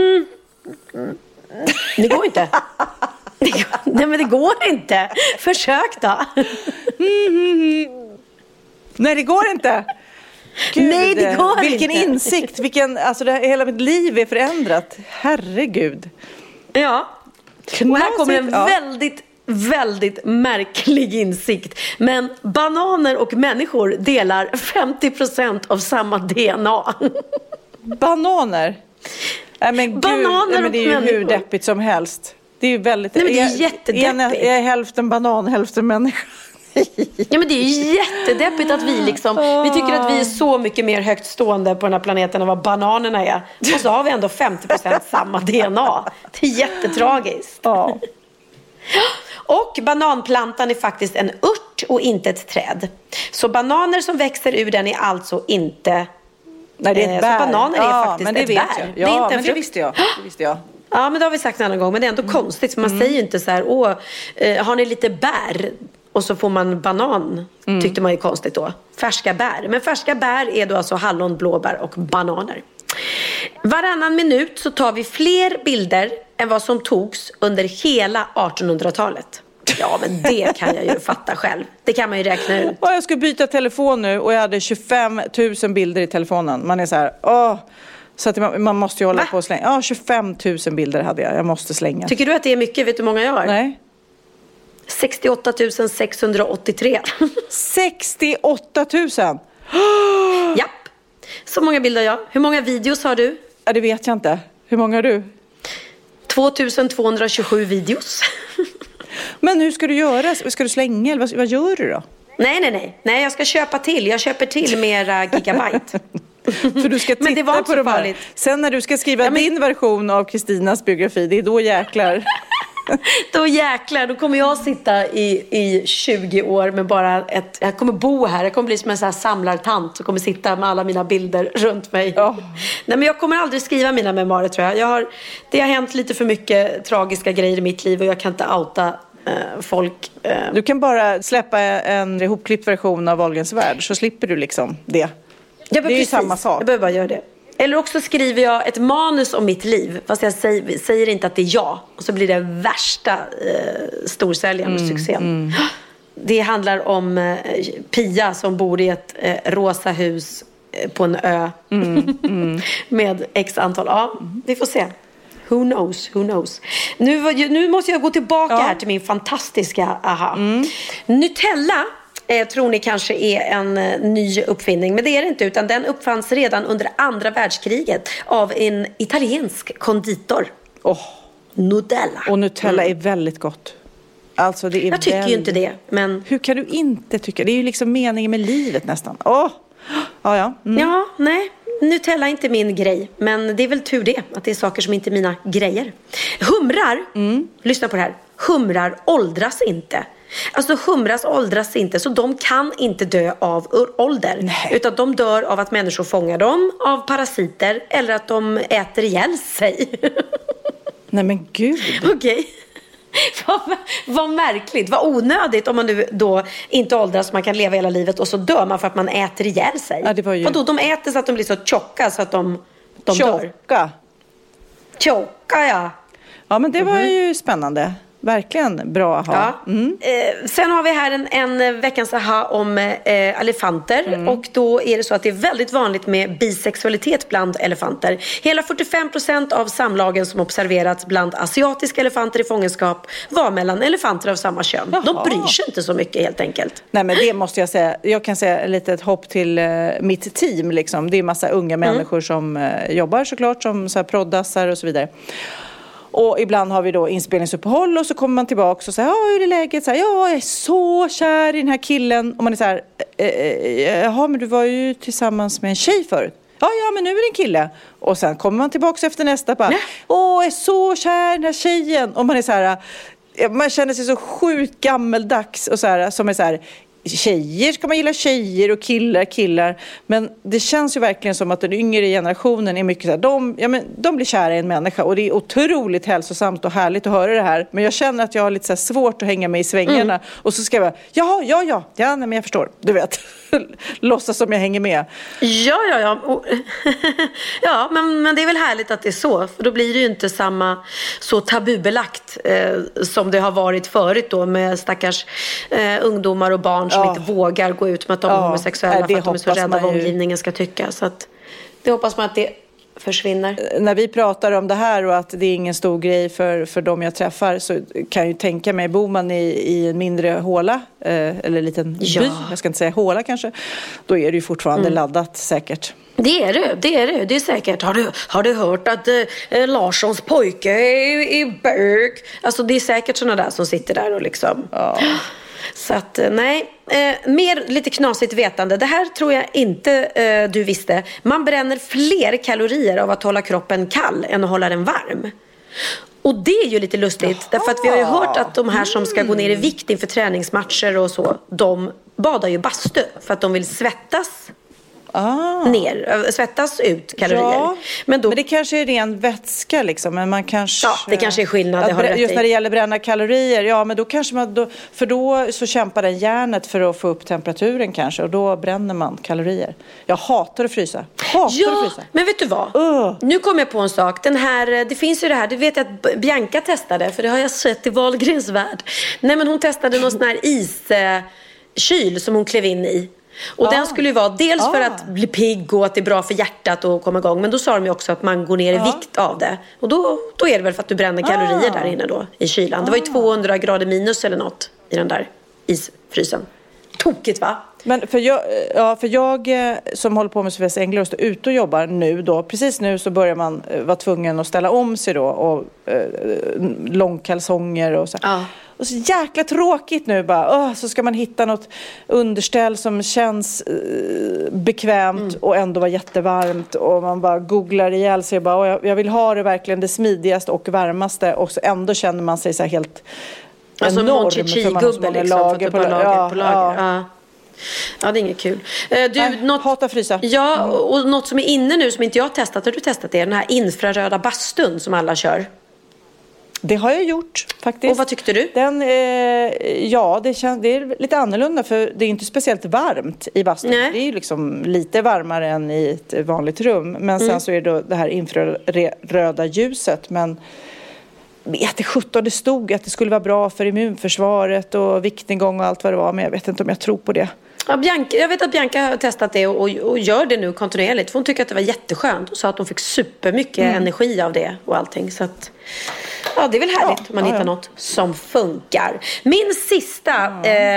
Det går inte. Nej, men det går inte. Försök då. Nej, det går inte. Gud, nej, det går vilken inte. Insikt, alltså hela mitt liv är förändrat. Herregud. Ja. Och här kommer en väldigt, väldigt märklig insikt. Men bananer och människor delar 50% av samma DNA. Bananer? Nej, men gud, Bananer men det är ju och människor. hur deppigt som helst. Det är ju väldigt... Nej, men det är jättedeppigt. Jag är hälften banan, hälften människa. Ja, men det är ju jättedeppigt att vi liksom, vi tycker att vi är så mycket mer högtstående på den här planeten än vad bananerna är. Och så har vi ändå 50% samma DNA. Det är jättetragiskt. Ja. Och bananplantan är faktiskt en ört och inte ett träd. Så bananer som växer ur den är alltså inte... Nej, det är ett bär. Så bananer är faktiskt men det ett vet bär. Jag. Ja, det är inte en men det frukt. visste jag. Det visste jag. Ja, men det har vi sagt en annan gång. Men det är ändå konstigt. För man säger ju inte så här, har ni lite bär? Och så får man banan. Tyckte man ju konstigt då. Färska bär. Men färska bär är då alltså hallon, blåbär och bananer. Varannan minut så tar vi fler bilder än vad som togs under hela 1800-talet. Ja, men det kan jag ju fatta själv. Det kan man ju räkna ut. Jag ska byta telefon nu och jag hade 25 000 bilder i telefonen. Man är så här, så att man måste ju hålla på och slänga. Ja, 25 000 bilder hade jag. Jag måste slänga. Tycker du att det är mycket? Vet du hur många jag har? Nej. 68 683. 68 000? Japp. Så många bilder har jag. Hur många videos har du? Ja, det vet jag inte. Hur många har du? 2227 videos. Men hur ska du göra? Ska du slänga eller vad gör du då? Nej, jag ska köpa till. Jag köper till mera gigabyte. För du ska titta men det var inte på så de här. farligt. Sen när du ska skriva din version av Kristinas biografi, det är då jäklar. Då kommer jag sitta i 20 år med bara jag kommer bo här. Jag kommer bli som en sån här samlartant som kommer sitta med alla mina bilder runt mig. Nej, men jag kommer aldrig skriva mina memoarer, tror jag. Det har hänt lite för mycket tragiska grejer i mitt liv och jag kan inte outa folk. Du kan bara släppa en ihopklippt version av Wahlgrens värld, så slipper du liksom det. Det är ju samma sak. Jag behöver bara göra det. Eller också skriver jag ett manus om mitt liv. Fast jag säger inte att det är jag. Och så blir det värsta storsäljaren och succén. Det handlar om Pia som bor i ett rosa hus på en ö. Med x antal. Ja, vi får se. Who knows. Nu måste jag gå tillbaka här till min fantastiska aha. Nutella tror ni kanske är en ny uppfinning. Men det är det inte, utan den uppfanns redan under andra världskriget av en italiensk konditor. Nutella. Och Nutella är väldigt gott. Alltså det är jag tycker ju inte det, men... Hur kan du inte tycka? Det är ju liksom meningen med livet nästan. Ja, nej. Nutella är inte min grej. Men det är väl tur det, att det är saker som inte är mina grejer. Humrar, lyssna på det här. Humrar åldras inte. Alltså humras åldras inte, så de kan inte dö av ålder. Nej. Utan de dör av att människor fångar dem, av parasiter eller att de äter ihjäl sig. Nej men gud. Okej. Vad märkligt, vad onödigt om man nu då inte åldras, man kan leva hela livet och så dör man för att man äter ihjäl sig. Ja, det var ju... Vadå, de äter så att de blir så tjocka så att de dör. Tjocka, ja. Ja, men det var ju spännande. Verkligen bra aha. Ja. Sen har vi här en veckans aha om elefanter. Och då är det så att det är väldigt vanligt med bisexualitet bland elefanter. Hela 45% av samlagen som observerats bland asiatiska elefanter i fångenskap var mellan elefanter av samma kön. Jaha. De bryr sig inte så mycket helt enkelt. Nej, men det måste jag säga. Jag kan säga lite ett hopp till mitt team liksom. Det är massa unga människor som jobbar såklart som så här proddassar och så vidare. Och ibland har vi då inspelningsuppehåll och så kommer man tillbaka och säger, ja, hur är det läget? Så här, ja, jag är så kär i den här killen. Och man är så här, jaha, men du var ju tillsammans med en tjej förut. Ja, men nu är det en kille. Och sen kommer man tillbaka efter nästa bara, jag är så kär i den här tjejen. Och man är så här, man känner sig så sjukt gammeldags och så här, som är så här, tjejer ska man gilla tjejer och killar. Men det känns ju verkligen som att den yngre generationen är mycket så här, de blir kära i en människa och det är otroligt hälsosamt och härligt att höra det här. Men jag känner att jag har lite så här svårt att hänga med i svängarna och så ska jag bara, ja, nej, men jag förstår, du vet. Låtsas som jag hänger med. Ja. Ja, men det är väl härligt att det är så. För då blir det ju inte så tabubelagt som det har varit förut då med stackars ungdomar och barn som inte vågar gå ut med att de är homosexuella för att de är så rädda vad omgivningen ska tycka. Så att det hoppas man att det försvinner. När vi pratar om det här och att det är ingen stor grej för dem jag träffar, så kan jag ju tänka mig, bor man i en mindre håla eller en liten by, jag ska inte säga håla kanske, då är det ju fortfarande laddat säkert. Det är det är säkert. Har du hört att Larssons pojke är bög? Alltså det är säkert sådana där som sitter där och liksom... Ja. Så att nej, mer lite knasigt vetande. Det här tror jag inte du visste. Man bränner fler kalorier av att hålla kroppen kall än att hålla den varm. Och det är ju lite lustigt. Därför att vi har ju hört att de här som ska gå ner i vikt inför träningsmatcher och så, de badar ju bastu för att de vill svettas svettas ut kalorier. Ja, men det kanske är ren vätska liksom, men man kanske... Ja, det kanske är skillnad. Just när det gäller bränna kalorier, men då kanske för då så kämpar den järnet för att få upp temperaturen kanske, och då bränner man kalorier. Jag hatar att frysa. Men vet du vad? Nu kom jag på en sak. Det finns ju det här, det vet jag att Bianca testade, för det har jag sett i Wahlgrens värld. Nej, men hon testade någon sån här iskyl som hon klev in i. Och den skulle ju vara dels för att bli pigg och att det är bra för hjärtat att komma igång. Men då sa de ju också att man går ner i vikt av det. Och då är det väl för att du bränner kalorier där inne då i kylan. Det var ju 200 grader minus eller något i den där isfrysen. Tokigt, va? Men för jag som håller på med Sofia Änglar och står ute och jobbar nu då, precis nu så börjar man vara tvungen att ställa om sig då, och långkalsonger och så. Och så jäkla tråkigt nu bara. Så ska man hitta något underställ som känns bekvämt och ändå var jättevarmt, och man bara googlar ihjäl sig och bara, jag vill ha det verkligen det smidigaste och varmaste, och så ändå känner man sig så här helt enorm, för man har så många liksom, lager på lager. Ja, det är inget kul. Hata frysa. Ja, och något som är inne nu som inte jag har testat, har du testat det? Den här infraröda bastun som alla kör. Det har jag gjort faktiskt. Och vad tyckte du? Det är lite annorlunda, för det är inte speciellt varmt i bastun. Det är ju liksom lite varmare än i ett vanligt rum. Men sen så är det det här infraröda ljuset. Men vet det 17, det stod att det skulle vara bra för immunförsvaret och viktnedgång och allt vad det var. Men jag vet inte om jag tror på det. Ja, jag vet att Bianca har testat det och gör det nu kontinuerligt. För hon tycker att det var jätteskönt och sa att hon fick supermycket energi av det och allting. Så att, det är väl härligt om man hittar något som funkar. Min sista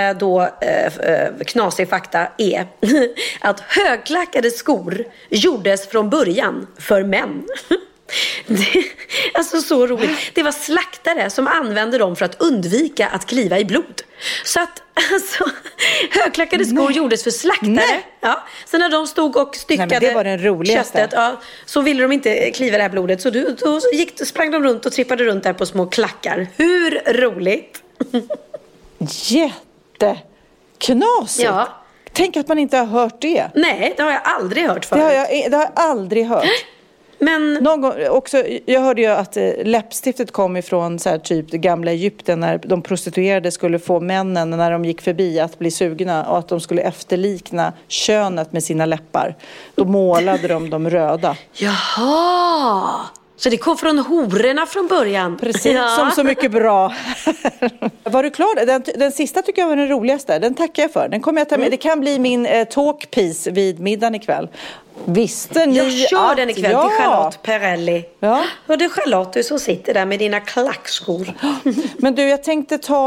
knasig fakta är att högklackade skor gjordes från början för män. Alltså så roligt. Det var slaktare som använde dem för att undvika att kliva i blod. Så att högklackade skor gjordes för slaktare. Ja. Så när de stod och styckade det var den roligaste. köttet, så ville de inte kliva det här blodet. Så då sprang de runt och trippade runt där på små klackar. Hur roligt? Jätteknasigt. Ja. Tänk att man inte har hört det. Nej, det har jag aldrig hört förut. Det har jag aldrig hört. Men någon gång också, jag hörde ju att läppstiftet kom ifrån så här, typ det gamla Egypten, när de prostituerade skulle få männen när de gick förbi att bli sugna, och att de skulle efterlikna könet med sina läppar. Då målade de dem röda. Jaha! Så det kom från hororna från början. Precis, som så mycket bra. Var du klar? Den sista tycker jag var den roligaste. Den tackar jag för. Den kommer jag ta med. Det kan bli min talkpiece vid middagen ikväll. Visste ni jag kör den ikväll till Charlotte Perrelli. Ja. Och det är Charlotte, du som sitter där med dina klackskor. Men du, jag tänkte ta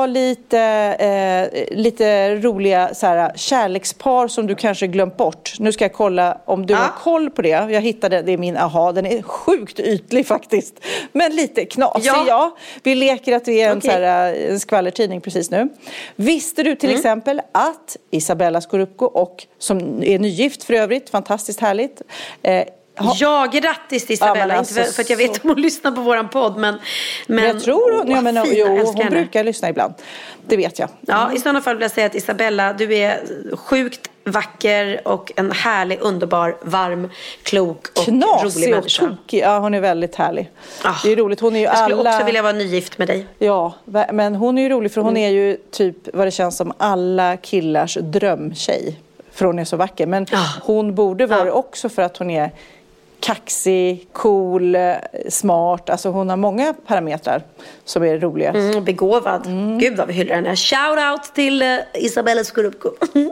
lite roliga så här, kärlekspar som du kanske glömt bort. Nu ska jag kolla om du har koll på det. Jag hittade, det är min den är sjukt ytlig faktiskt. Men lite knasig, ja. Vi leker att vi är en skvallertidning precis nu. Visste du till exempel att Isabella Scorupco, och som är nygift för övrigt, fantastiskt härligt. Grattis till Isabella, alltså, inte för att jag vet om hon lyssnar på våran podd, men jag tror hon brukar lyssna ibland. Det vet jag. Ja, i sådana fall vill jag säga att Isabella, du är sjukt vacker och en härlig, underbar, varm, klok och rolig människa. Och tokig. Ja, hon är väldigt härlig. Det är roligt. Hon är ju jag skulle också vilja vara nygift med dig. Ja, men hon är ju rolig för hon är ju typ vad det känns som alla killars drömtjej. För hon är så vacker. Men hon borde vara också för att hon är kaxig, cool, smart. Alltså hon har många parametrar som är roliga. Begåvad. Gud vad vi hyllar henne. Shout out till Isabella Scorupco.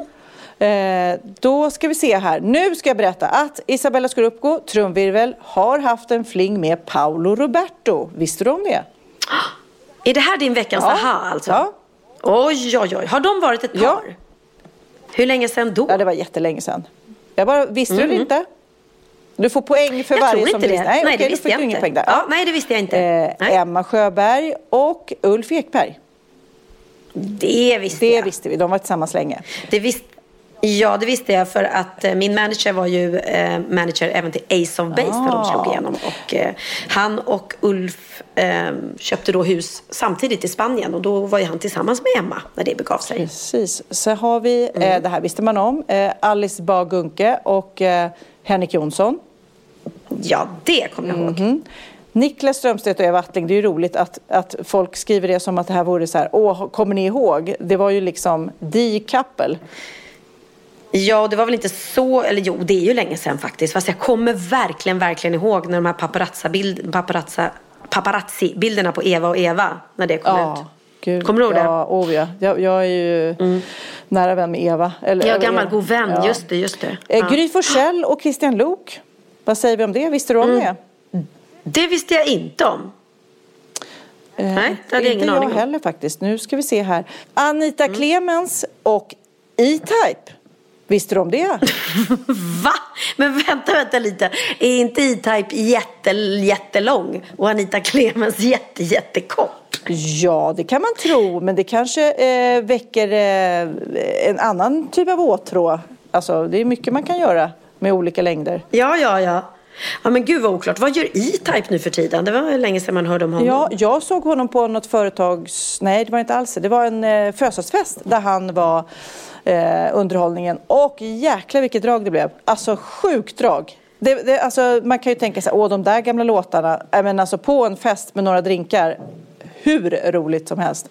Då ska vi se här. Nu ska jag berätta att Isabella Scorupco, trumvirvel, har haft en fling med Paolo Roberto. Visste du om det? Är det här din veckans aha alltså? Ja. Oj. Har de varit ett par? Ja. Hur länge sedan då? Ja, det var jättelänge sedan. Jag bara, visste du det inte? Du får poäng för varje som visste. Nej, det visste jag inte. Poäng där. Ja, nej, det visste jag inte. Emma Sjöberg och Ulf Ekberg. Det visste vi. De var tillsammans länge. Det visste jag för att min manager var ju manager även till Ace of Base när de slog igenom. Och han och Ulf köpte då hus samtidigt i Spanien. Och då var ju han tillsammans med Emma när det begav sig. Precis. Så har vi, det här visste man om, Alice Bah Gunke och Henrik Jonsson. Ja, det kommer jag ihåg. Niklas Strömstedt och Eva Attling, det är ju roligt att folk skriver det som att det här vore så här, kommer ni ihåg? Det var ju liksom the couple. Ja, det var väl inte så, eller jo, det är ju länge sedan faktiskt. Fast jag kommer verkligen ihåg när de här paparazzi-bilderna på Eva och Eva, när det kom ut. Gud. Kommer du ihåg det? Ja, jag är ju nära vän med Eva. Gammal god vän, just det. Gry Forssell och Christian Luuk. Vad säger vi om det? Visste du om det? Det visste jag inte om. Nej, det hade jag ingen aning om. Jag heller faktiskt. Nu ska vi se här. Anita Clemens och E-Type. Visste du om det? Va? Men vänta lite. Är inte E-Type jättelång och Anita Clemens jättekort? Ja, det kan man tro. Men det kanske väcker en annan typ av åtrå. Alltså, det är mycket man kan göra med olika längder. Ja. Ja, men gud vad oklart. Vad gör E-Type nu för tiden? Det var länge sedan man hörde om honom. Ja, jag såg honom på något företags... Nej, det var inte alls. Det var en födelsedagsfest där han var underhållningen. Och jäklar vilket drag det blev. Alltså sjukt drag. Alltså, man kan ju tänka sig, de där gamla låtarna. Men alltså på en fest med några drinkar. Hur roligt som helst.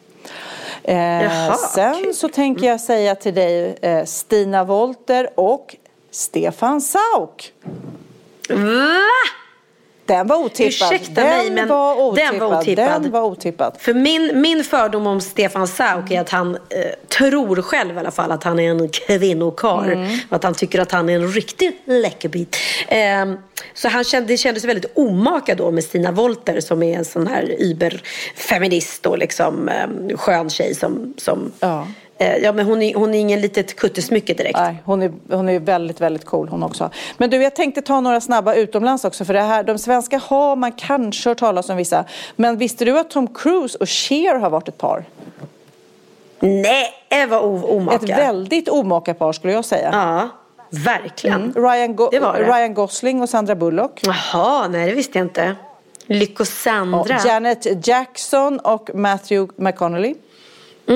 Sen så tänker jag säga till dig Stina Wolter och Stefan Sauk. Va? Den var otippad. Ursäkta mig, men den var otippad. För min fördom om Stefan Sauk är att han tror själv i alla fall att han är en kvinnokar. Och att han tycker att han är en riktig läckerbit. Så det kändes väldigt omaka då med Stina Wolter som är en sån här überfeminist och liksom skön tjej som ja, men hon är ingen litet kuttesmycke direkt. Nej, hon är väldigt, väldigt cool hon också. Men du, jag tänkte ta några snabba utomlands också. För det här, de svenska har man kanske hört talas om vissa. Men visste du att Tom Cruise och Cher har varit ett par? Nej, det var omaka. Ett väldigt omaka par skulle jag säga. Ja, verkligen. Ryan Gosling och Sandra Bullock. Jaha, nej det visste jag inte. Lyckosandra. Janet Jackson och Matthew McConaughey.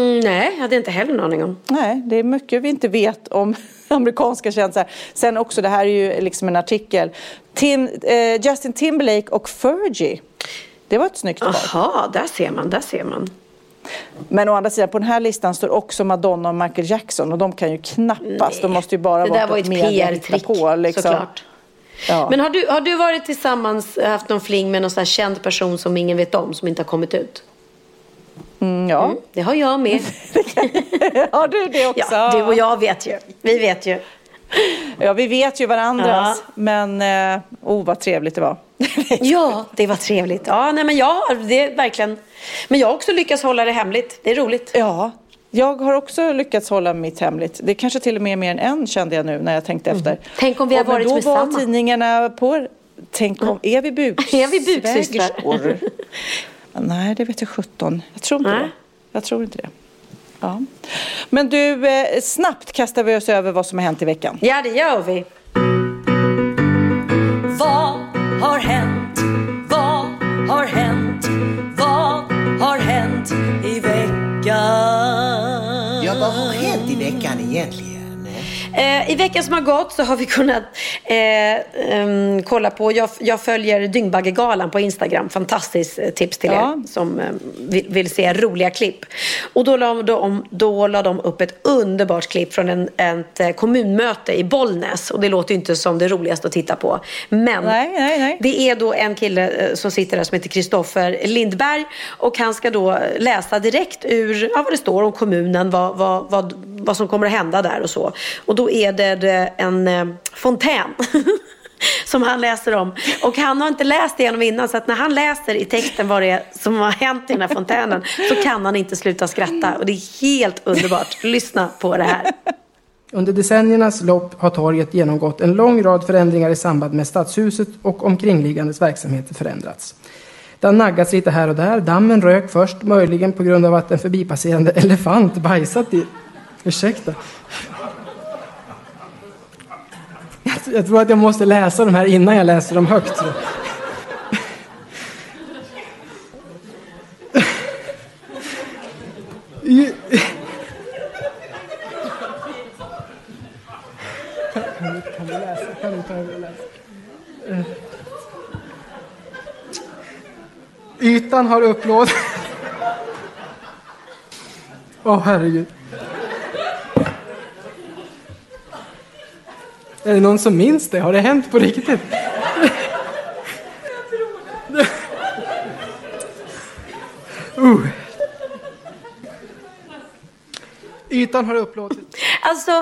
Nej, jag hade inte heller någon aning om. Nej, det är mycket vi inte vet om amerikanska kändisar. Sen också, det här är ju liksom en artikel. Justin Timberlake och Fergie. Det var ett snyggt par. Jaha, där ser man. Men å andra sidan, på den här listan står också Madonna och Michael Jackson. Och de kan ju knappast, de måste ju bara vara ett PR-trick, på, liksom. Såklart. Ja. Men har du varit tillsammans, haft någon fling med någon sån här känd person som ingen vet om, som inte har kommit ut? Ja. Det har jag med. Har du det också? Ja, du och jag vet ju. Vi vet ju. Ja, vi vet ju varandras. Ja. Men, vad trevligt det var. Ja, det var trevligt. Ja, nej, men det är verkligen... Men jag har också lyckats hålla det hemligt. Det är roligt. Ja, jag har också lyckats hålla mitt hemligt. Det är kanske till och med mer än en, kände jag nu när jag tänkte efter. Tänk om vi har varit med samma. Då var tidningarna på... Tänk om, är vi buksvägerskor? Nej, det vet jag 17. Jag tror inte det. Ja. Men du, snabbt kastar vi oss över vad som har hänt i veckan. Ja, det gör vi. Vad har hänt? Vad har hänt? Vad har hänt i veckan? Ja, vad har hänt i veckan egentligen? I veckan som har gått så har vi kunnat kolla på, jag följer Dyngbaggegalan på Instagram, fantastiskt tips till er som vill se roliga klipp. Och då la de upp ett underbart klipp från ett kommunmöte i Bollnäs, och det låter ju inte som det roligaste att titta på, men nej. Det är då en kille som sitter där som heter Kristoffer Lindberg, och han ska då läsa direkt ur vad det står om kommunen, vad som kommer att hända där och så. Och då är det en fontän som han läser om. Och han har inte läst igenom innan, så att när han läser i texten vad det är som har hänt i den här fontänen, så kan han inte sluta skratta. Och det är helt underbart. Lyssna på det här. Under decenniernas lopp har torget genomgått en lång rad förändringar i samband med stadshuset, och omkringliggandes verksamheter förändrats. Det har naggats lite här och där. Dammen rök först, möjligen på grund av att en förbipasserande elefant bajsat i... Ursäkta. Jag tror att jag måste läsa de här innan jag läser dem högt. Kan du läsa? Ytan har upplåtit... herregud. Är det någon som minns det? Har det hänt på riktigt? Ytan har upplåtit. Alltså,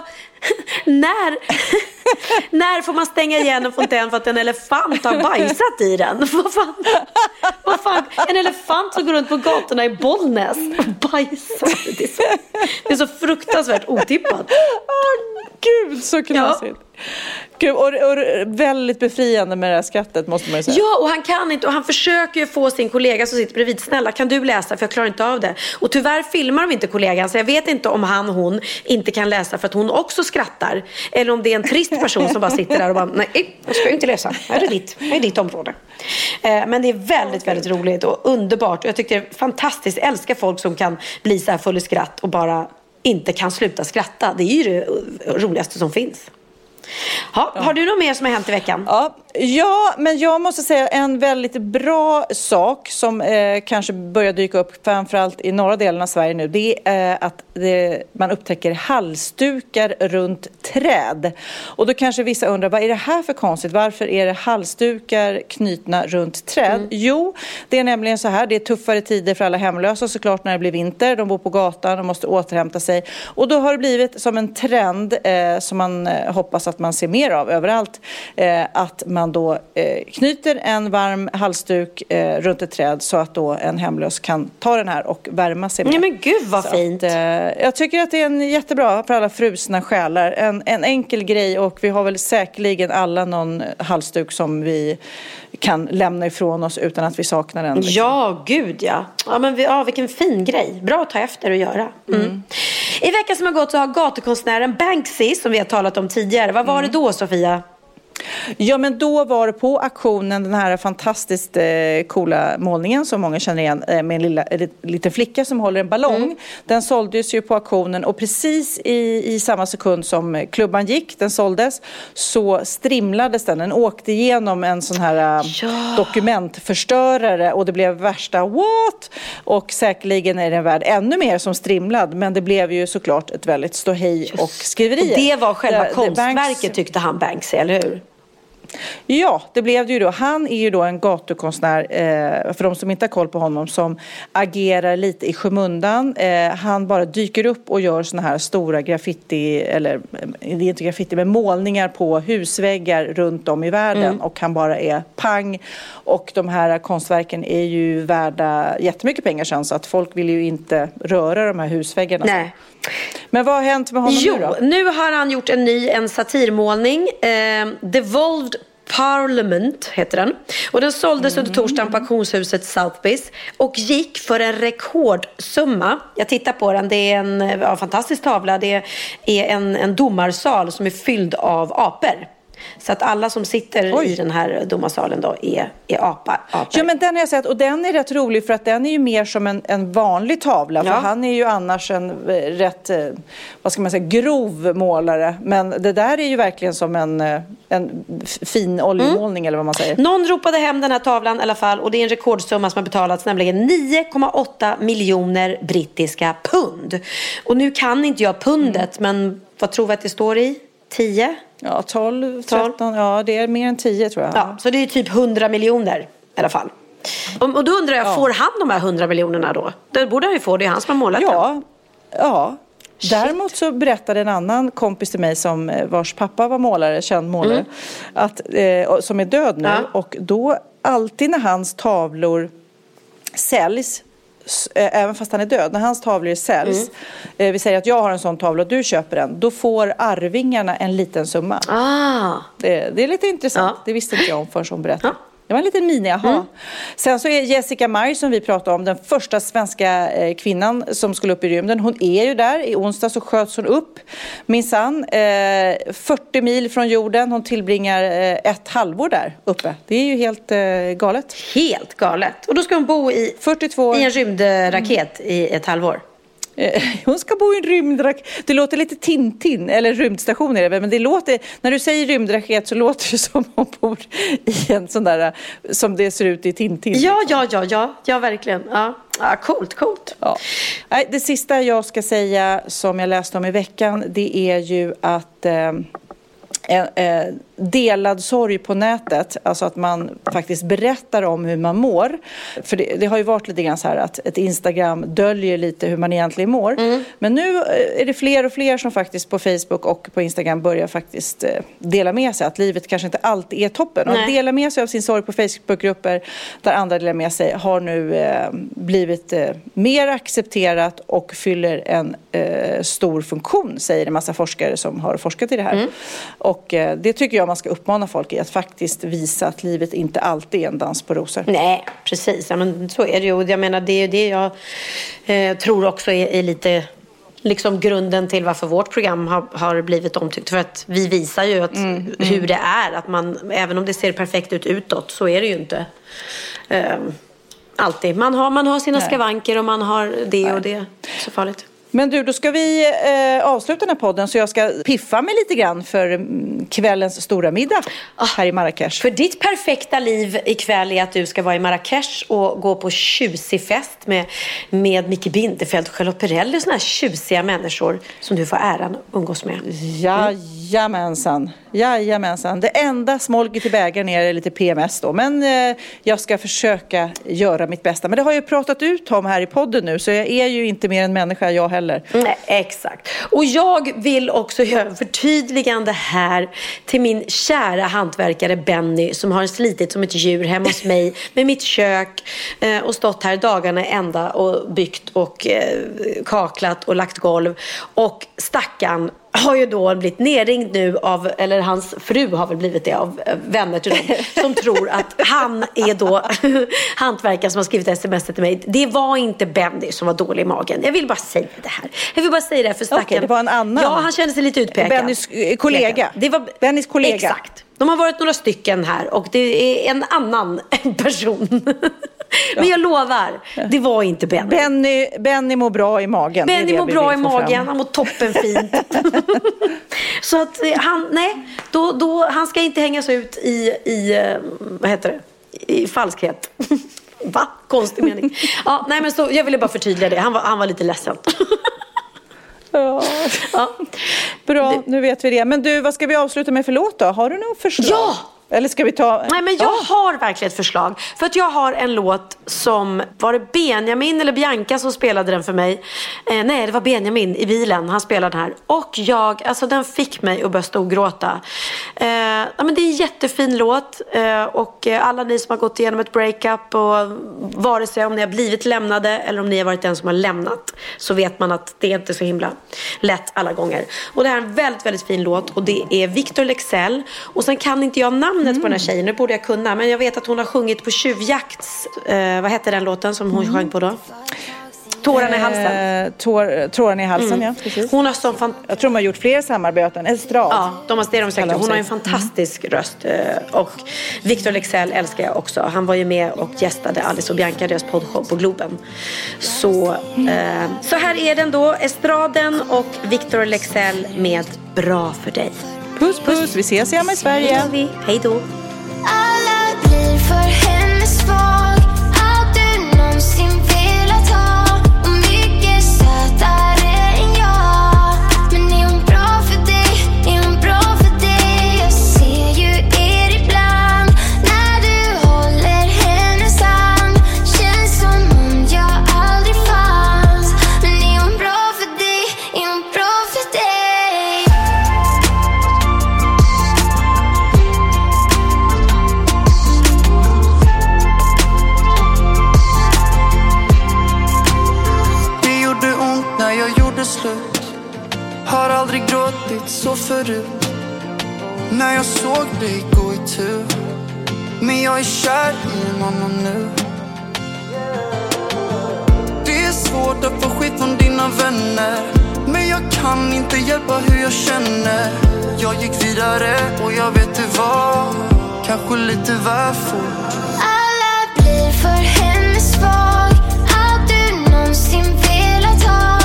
när får man stänga igen en fontän för att en elefant har bajsat i den? Vad fan? En elefant som går runt på gatorna i Bollnäs och bajsar. Det är så fruktansvärt otippat. Gud, så knasigt. Gud, och väldigt befriande med det här skrattet, måste man ju säga. Ja, och han kan inte, och han försöker ju få sin kollega som sitter bredvid, snälla kan du läsa, för jag klarar inte av det. Och tyvärr filmar de inte kollegan, så jag vet inte om hon inte kan läsa för att hon också skrattar, eller om det är en trist person som bara sitter där och bara, nej, jag ska ju inte läsa, det är ditt område. Men det är väldigt, väldigt roligt och underbart, och jag tycker det är fantastiskt. Jag älskar folk som kan bli så här full i skratt och bara inte kan sluta skratta. Det är ju det roligaste som finns. Har du något mer som har hänt i veckan? Ja, men jag måste säga en väldigt bra sak som kanske börjar dyka upp framförallt i norra delen av Sverige nu. Det är att man upptäcker halsdukar runt träd. Och då kanske vissa undrar, vad är det här för konstigt? Varför är det halsdukar knutna runt träd? Jo, det är nämligen så här. Det är tuffare tider för alla hemlösa såklart när det blir vinter. De bor på gatan och måste återhämta sig. Och då har det blivit som en trend som man hoppas att man ser mer av överallt. Att man då knyter en varm halsduk runt ett träd så att då en hemlös kan ta den här och värma sig med. Nej, men gud vad fint. Jag tycker att det är en jättebra för alla frusna själar. En enkel grej, och vi har väl säkerligen alla någon halsduk som vi kan lämna ifrån oss utan att vi saknar den. Liksom. Ja, gud ja. Men vilken fin grej. Bra att ta efter och göra. I veckan som har gått så har gatukonstnären Banksy, som vi har talat om tidigare. Vad var det då, Sofia? Ja, men då var det på auktionen den här fantastiskt coola målningen som många känner igen med en liten flicka som håller en ballong. Den såldes ju på auktionen och precis i samma sekund som klubban gick, den såldes, så strimlades den. Den åkte igenom en sån här dokumentförstörare och det blev värsta what? Och säkerligen är den värd ännu mer som strimlad, men det blev ju såklart ett väldigt ståhej och skriverier. Och det var själva konstverket tyckte han Banksy, eller hur? Ja, det blev det ju då. Han är ju då en gatukonstnär, för de som inte har koll på honom, som agerar lite i skymundan. Han bara dyker upp och gör såna här stora graffiti, eller det är inte graffiti, men målningar på husväggar runt om i världen. Och han bara är pang. Och de här konstverken är ju värda jättemycket pengar sen, så att folk vill ju inte röra de här husväggarna. Nej. Men vad har hänt med honom nu då? Nu har han gjort en satirmålning. Devolved Parliament heter den. Och den såldes under torsdagen på auktionshuset Sotheby's och gick för en rekordsumma. Jag tittar på den. Det är en fantastisk tavla. Det är en domarsal som är fylld av apor. Så att alla som sitter i den här domarsalen då är apor. Ja, men den har jag sett, och den är rätt rolig för att den är ju mer som en vanlig tavla. För han är ju annars en rätt, vad ska man säga, grov målare. Men det där är ju verkligen som en fin oljemålning eller vad man säger. Någon ropade hem den här tavlan i alla fall, och det är en rekordsumma som har betalats, nämligen 9,8 miljoner brittiska pund. Och nu kan inte jag pundet, men vad tror vi att det står i? 10? Ja, 12, 13, ja det är mer än 10 tror jag. Ja, så det är typ 100 miljoner i alla fall. Och då undrar jag, får han de här 100 miljonerna då? Det borde han ju få, det är han som har målat den. Ja. Däremot så berättade en annan kompis till mig som vars pappa var målare, känd målare, att, som är död nu. Och då alltid när hans tavlor säljs, även fast han är död, när hans tavlor säljs, vi säger att jag har en sån tavla och du köper den, då får arvingarna en liten summa. Det är lite intressant, det visste inte jag om förrän hon berättade. Det var en liten mini, Sen så är Jessica Meyer, som vi pratade om, den första svenska kvinnan som skulle upp i rymden. Hon är ju där. I onsdag så sköts hon upp, minsann. 40 mil från jorden. Hon tillbringar ett halvår där uppe. Det är ju helt galet. Helt galet. Och då ska hon bo i en rymdraket i ett halvår. Hon ska bo i en rymdraket. Det låter lite Tintin, eller rymdstation är det, men det låter, när du säger rymdraket så låter det som hon bor i en sån där som det ser ut i Tintin. Ja, verkligen. Ja, coolt. Ja. Det sista jag ska säga som jag läste om i veckan, det är ju att delad sorg på nätet, alltså att man faktiskt berättar om hur man mår, för det har ju varit lite grann så här att ett Instagram döljer lite hur man egentligen mår, men nu är det fler och fler som faktiskt på Facebook och på Instagram börjar faktiskt dela med sig att livet kanske inte alltid är toppen. Och att dela med sig av sin sorg på Facebookgrupper där andra delar med sig har nu blivit mer accepterat och fyller en stor funktion, säger en massa forskare som har forskat i det här. Och det tycker jag man ska uppmana folk i, att faktiskt visa att livet inte alltid är en dans på rosor. Nej, precis. Ja, men så är det ju. Jag menar, det är det jag tror också är lite liksom grunden till varför vårt program har blivit omtyckt. För att vi visar ju att hur det är. Att man, även om det ser perfekt ut utåt, så är det ju inte alltid. Man har sina skavanker och man har det och det. Så farligt. Men du, då ska vi avsluta den här podden, så jag ska piffa mig lite grann för kvällens stora middag här i Marrakesh. För ditt perfekta liv ikväll är att du ska vara i Marrakesh och gå på tjusig fest med Micke Bindefeld och Charlotte Perrelli och såna här tjusiga människor som du får äran att umgås med. Jajamensan. Det enda smolget i bägaren är lite PMS då, men jag ska försöka göra mitt bästa. Men det har jag pratat ut om här i podden nu, så jag är ju inte mer en människa jag heller. Nej, exakt. Och jag vill också göra förtydligande här till min kära hantverkare Benny, som har slitit som ett djur hemma hos mig med mitt kök och stått här dagarna ända och byggt och kaklat och lagt golv. Och stackarn har ju då blivit nerringd nu av, eller hans fru har väl blivit det, av vänner till dem som tror att han är då hantverkaren som har skrivit sms till mig. Det var inte Benny som var dålig i magen. Jag vill bara säga det här. För stackaren. Okay, det var en annan. Ja, han kände sig lite utpekad. Bennys kollega. Det var Bennys kollega. Exakt. De har varit några stycken här och det är en annan person. Men jag lovar, det var inte Benny mår bra i magen. Benny mår bra i magen, han mår toppen fint. Så att han ska inte hängas ut i vad heter det? I falskhet. Va? Konstig mening. Ja, nej men så jag ville bara förtydliga det. Han var lite ledsen. Ja. Bra, nu vet vi det. Men du, vad ska vi avsluta med för låt då? Har du något förslag? Ja! Eller ska vi ta... Nej, men jag har verkligen ett förslag. För att jag har en låt som... Var det Benjamin eller Bianca som spelade den för mig? Nej, det var Benjamin i bilen. Han spelade den här. Och den fick mig att börja storgråta. Men det är en jättefin låt. Och alla ni som har gått igenom ett breakup och vare sig om ni har blivit lämnade eller om ni har varit den som har lämnat, så vet man att det är inte så himla lätt alla gånger. Och det här är en väldigt, väldigt fin låt. Och det är Victor Leksell. Och sen kan inte jag namnet på den här tjejen, det borde jag kunna, men jag vet att hon har sjungit på Tjuvjakts, vad heter den låten som hon sjöng på då? Tårarna i halsen. Tårarna i halsen, ja, precis. Hon har jag tror de har gjort fler samarbeten. Estrad. Ja, de säkert. Hon har en fantastisk röst. Och Victor Leksell älskar jag också. Han var ju med och gästade Alice och Bianca, deras poddshow på Globen. Så här är den då. Estraden och Victor Leksell med Bra för dig. Puss, puss. Vi ses hemma i Sverige. Hej då. Alla blir för henne svag. Allt du någonsin velat ha. Och mycket sötare än jag. Men är hon bra för dig? Är hon bra för dig? Jag ser ju er ibland. När du håller hennes hand. Känns som om jag aldrig fanns. Men är hon bra för dig? Är hon bra för dig? Slut. Har aldrig gråtit så förut. När jag såg dig gå i tur. Men jag är kär i en annan nu. Det är svårt att få skit från dina vänner. Men jag kan inte hjälpa hur jag känner. Jag gick vidare och jag vet det var kanske lite väl fort. Alla blir för henne svag. Allt du någonsin velat ha.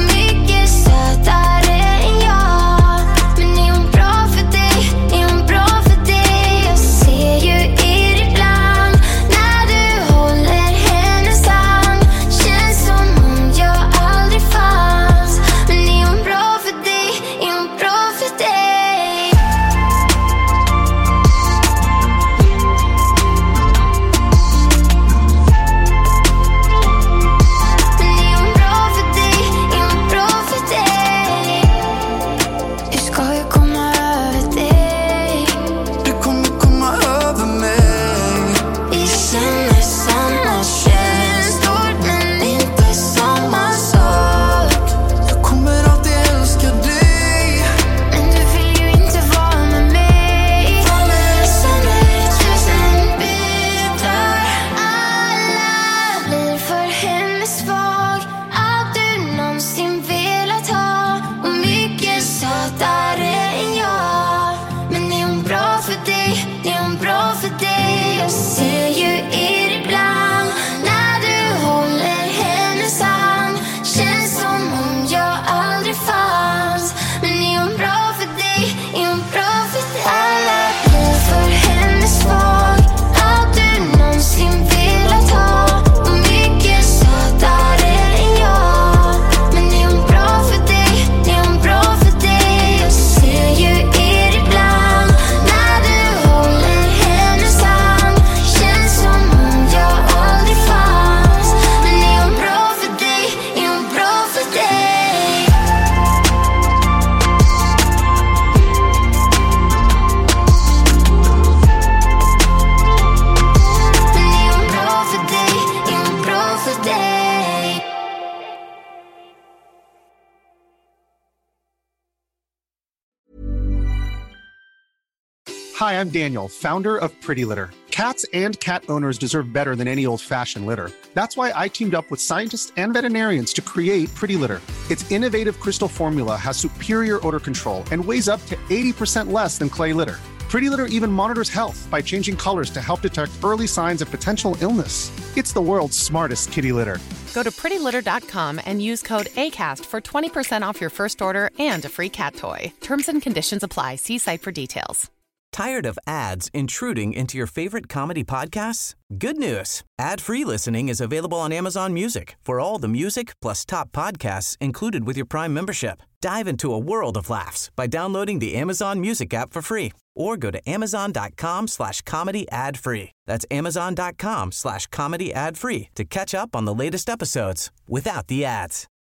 Hi, I'm Daniel, founder of Pretty Litter. Cats and cat owners deserve better than any old-fashioned litter. That's why I teamed up with scientists and veterinarians to create Pretty Litter. Its innovative crystal formula has superior odor control and weighs up to 80% less than clay litter. Pretty Litter even monitors health by changing colors to help detect early signs of potential illness. It's the world's smartest kitty litter. Go to prettylitter.com and use code ACAST for 20% off your first order and a free cat toy. Terms and conditions apply. See site for details. Tired of ads intruding into your favorite comedy podcasts? Good news. Ad-free listening is available on Amazon Music for all the music plus top podcasts included with your Prime membership. Dive into a world of laughs by downloading the Amazon Music app for free or go to amazon.com/comedy ad-free. That's amazon.com/comedy ad-free to catch up on the latest episodes without the ads.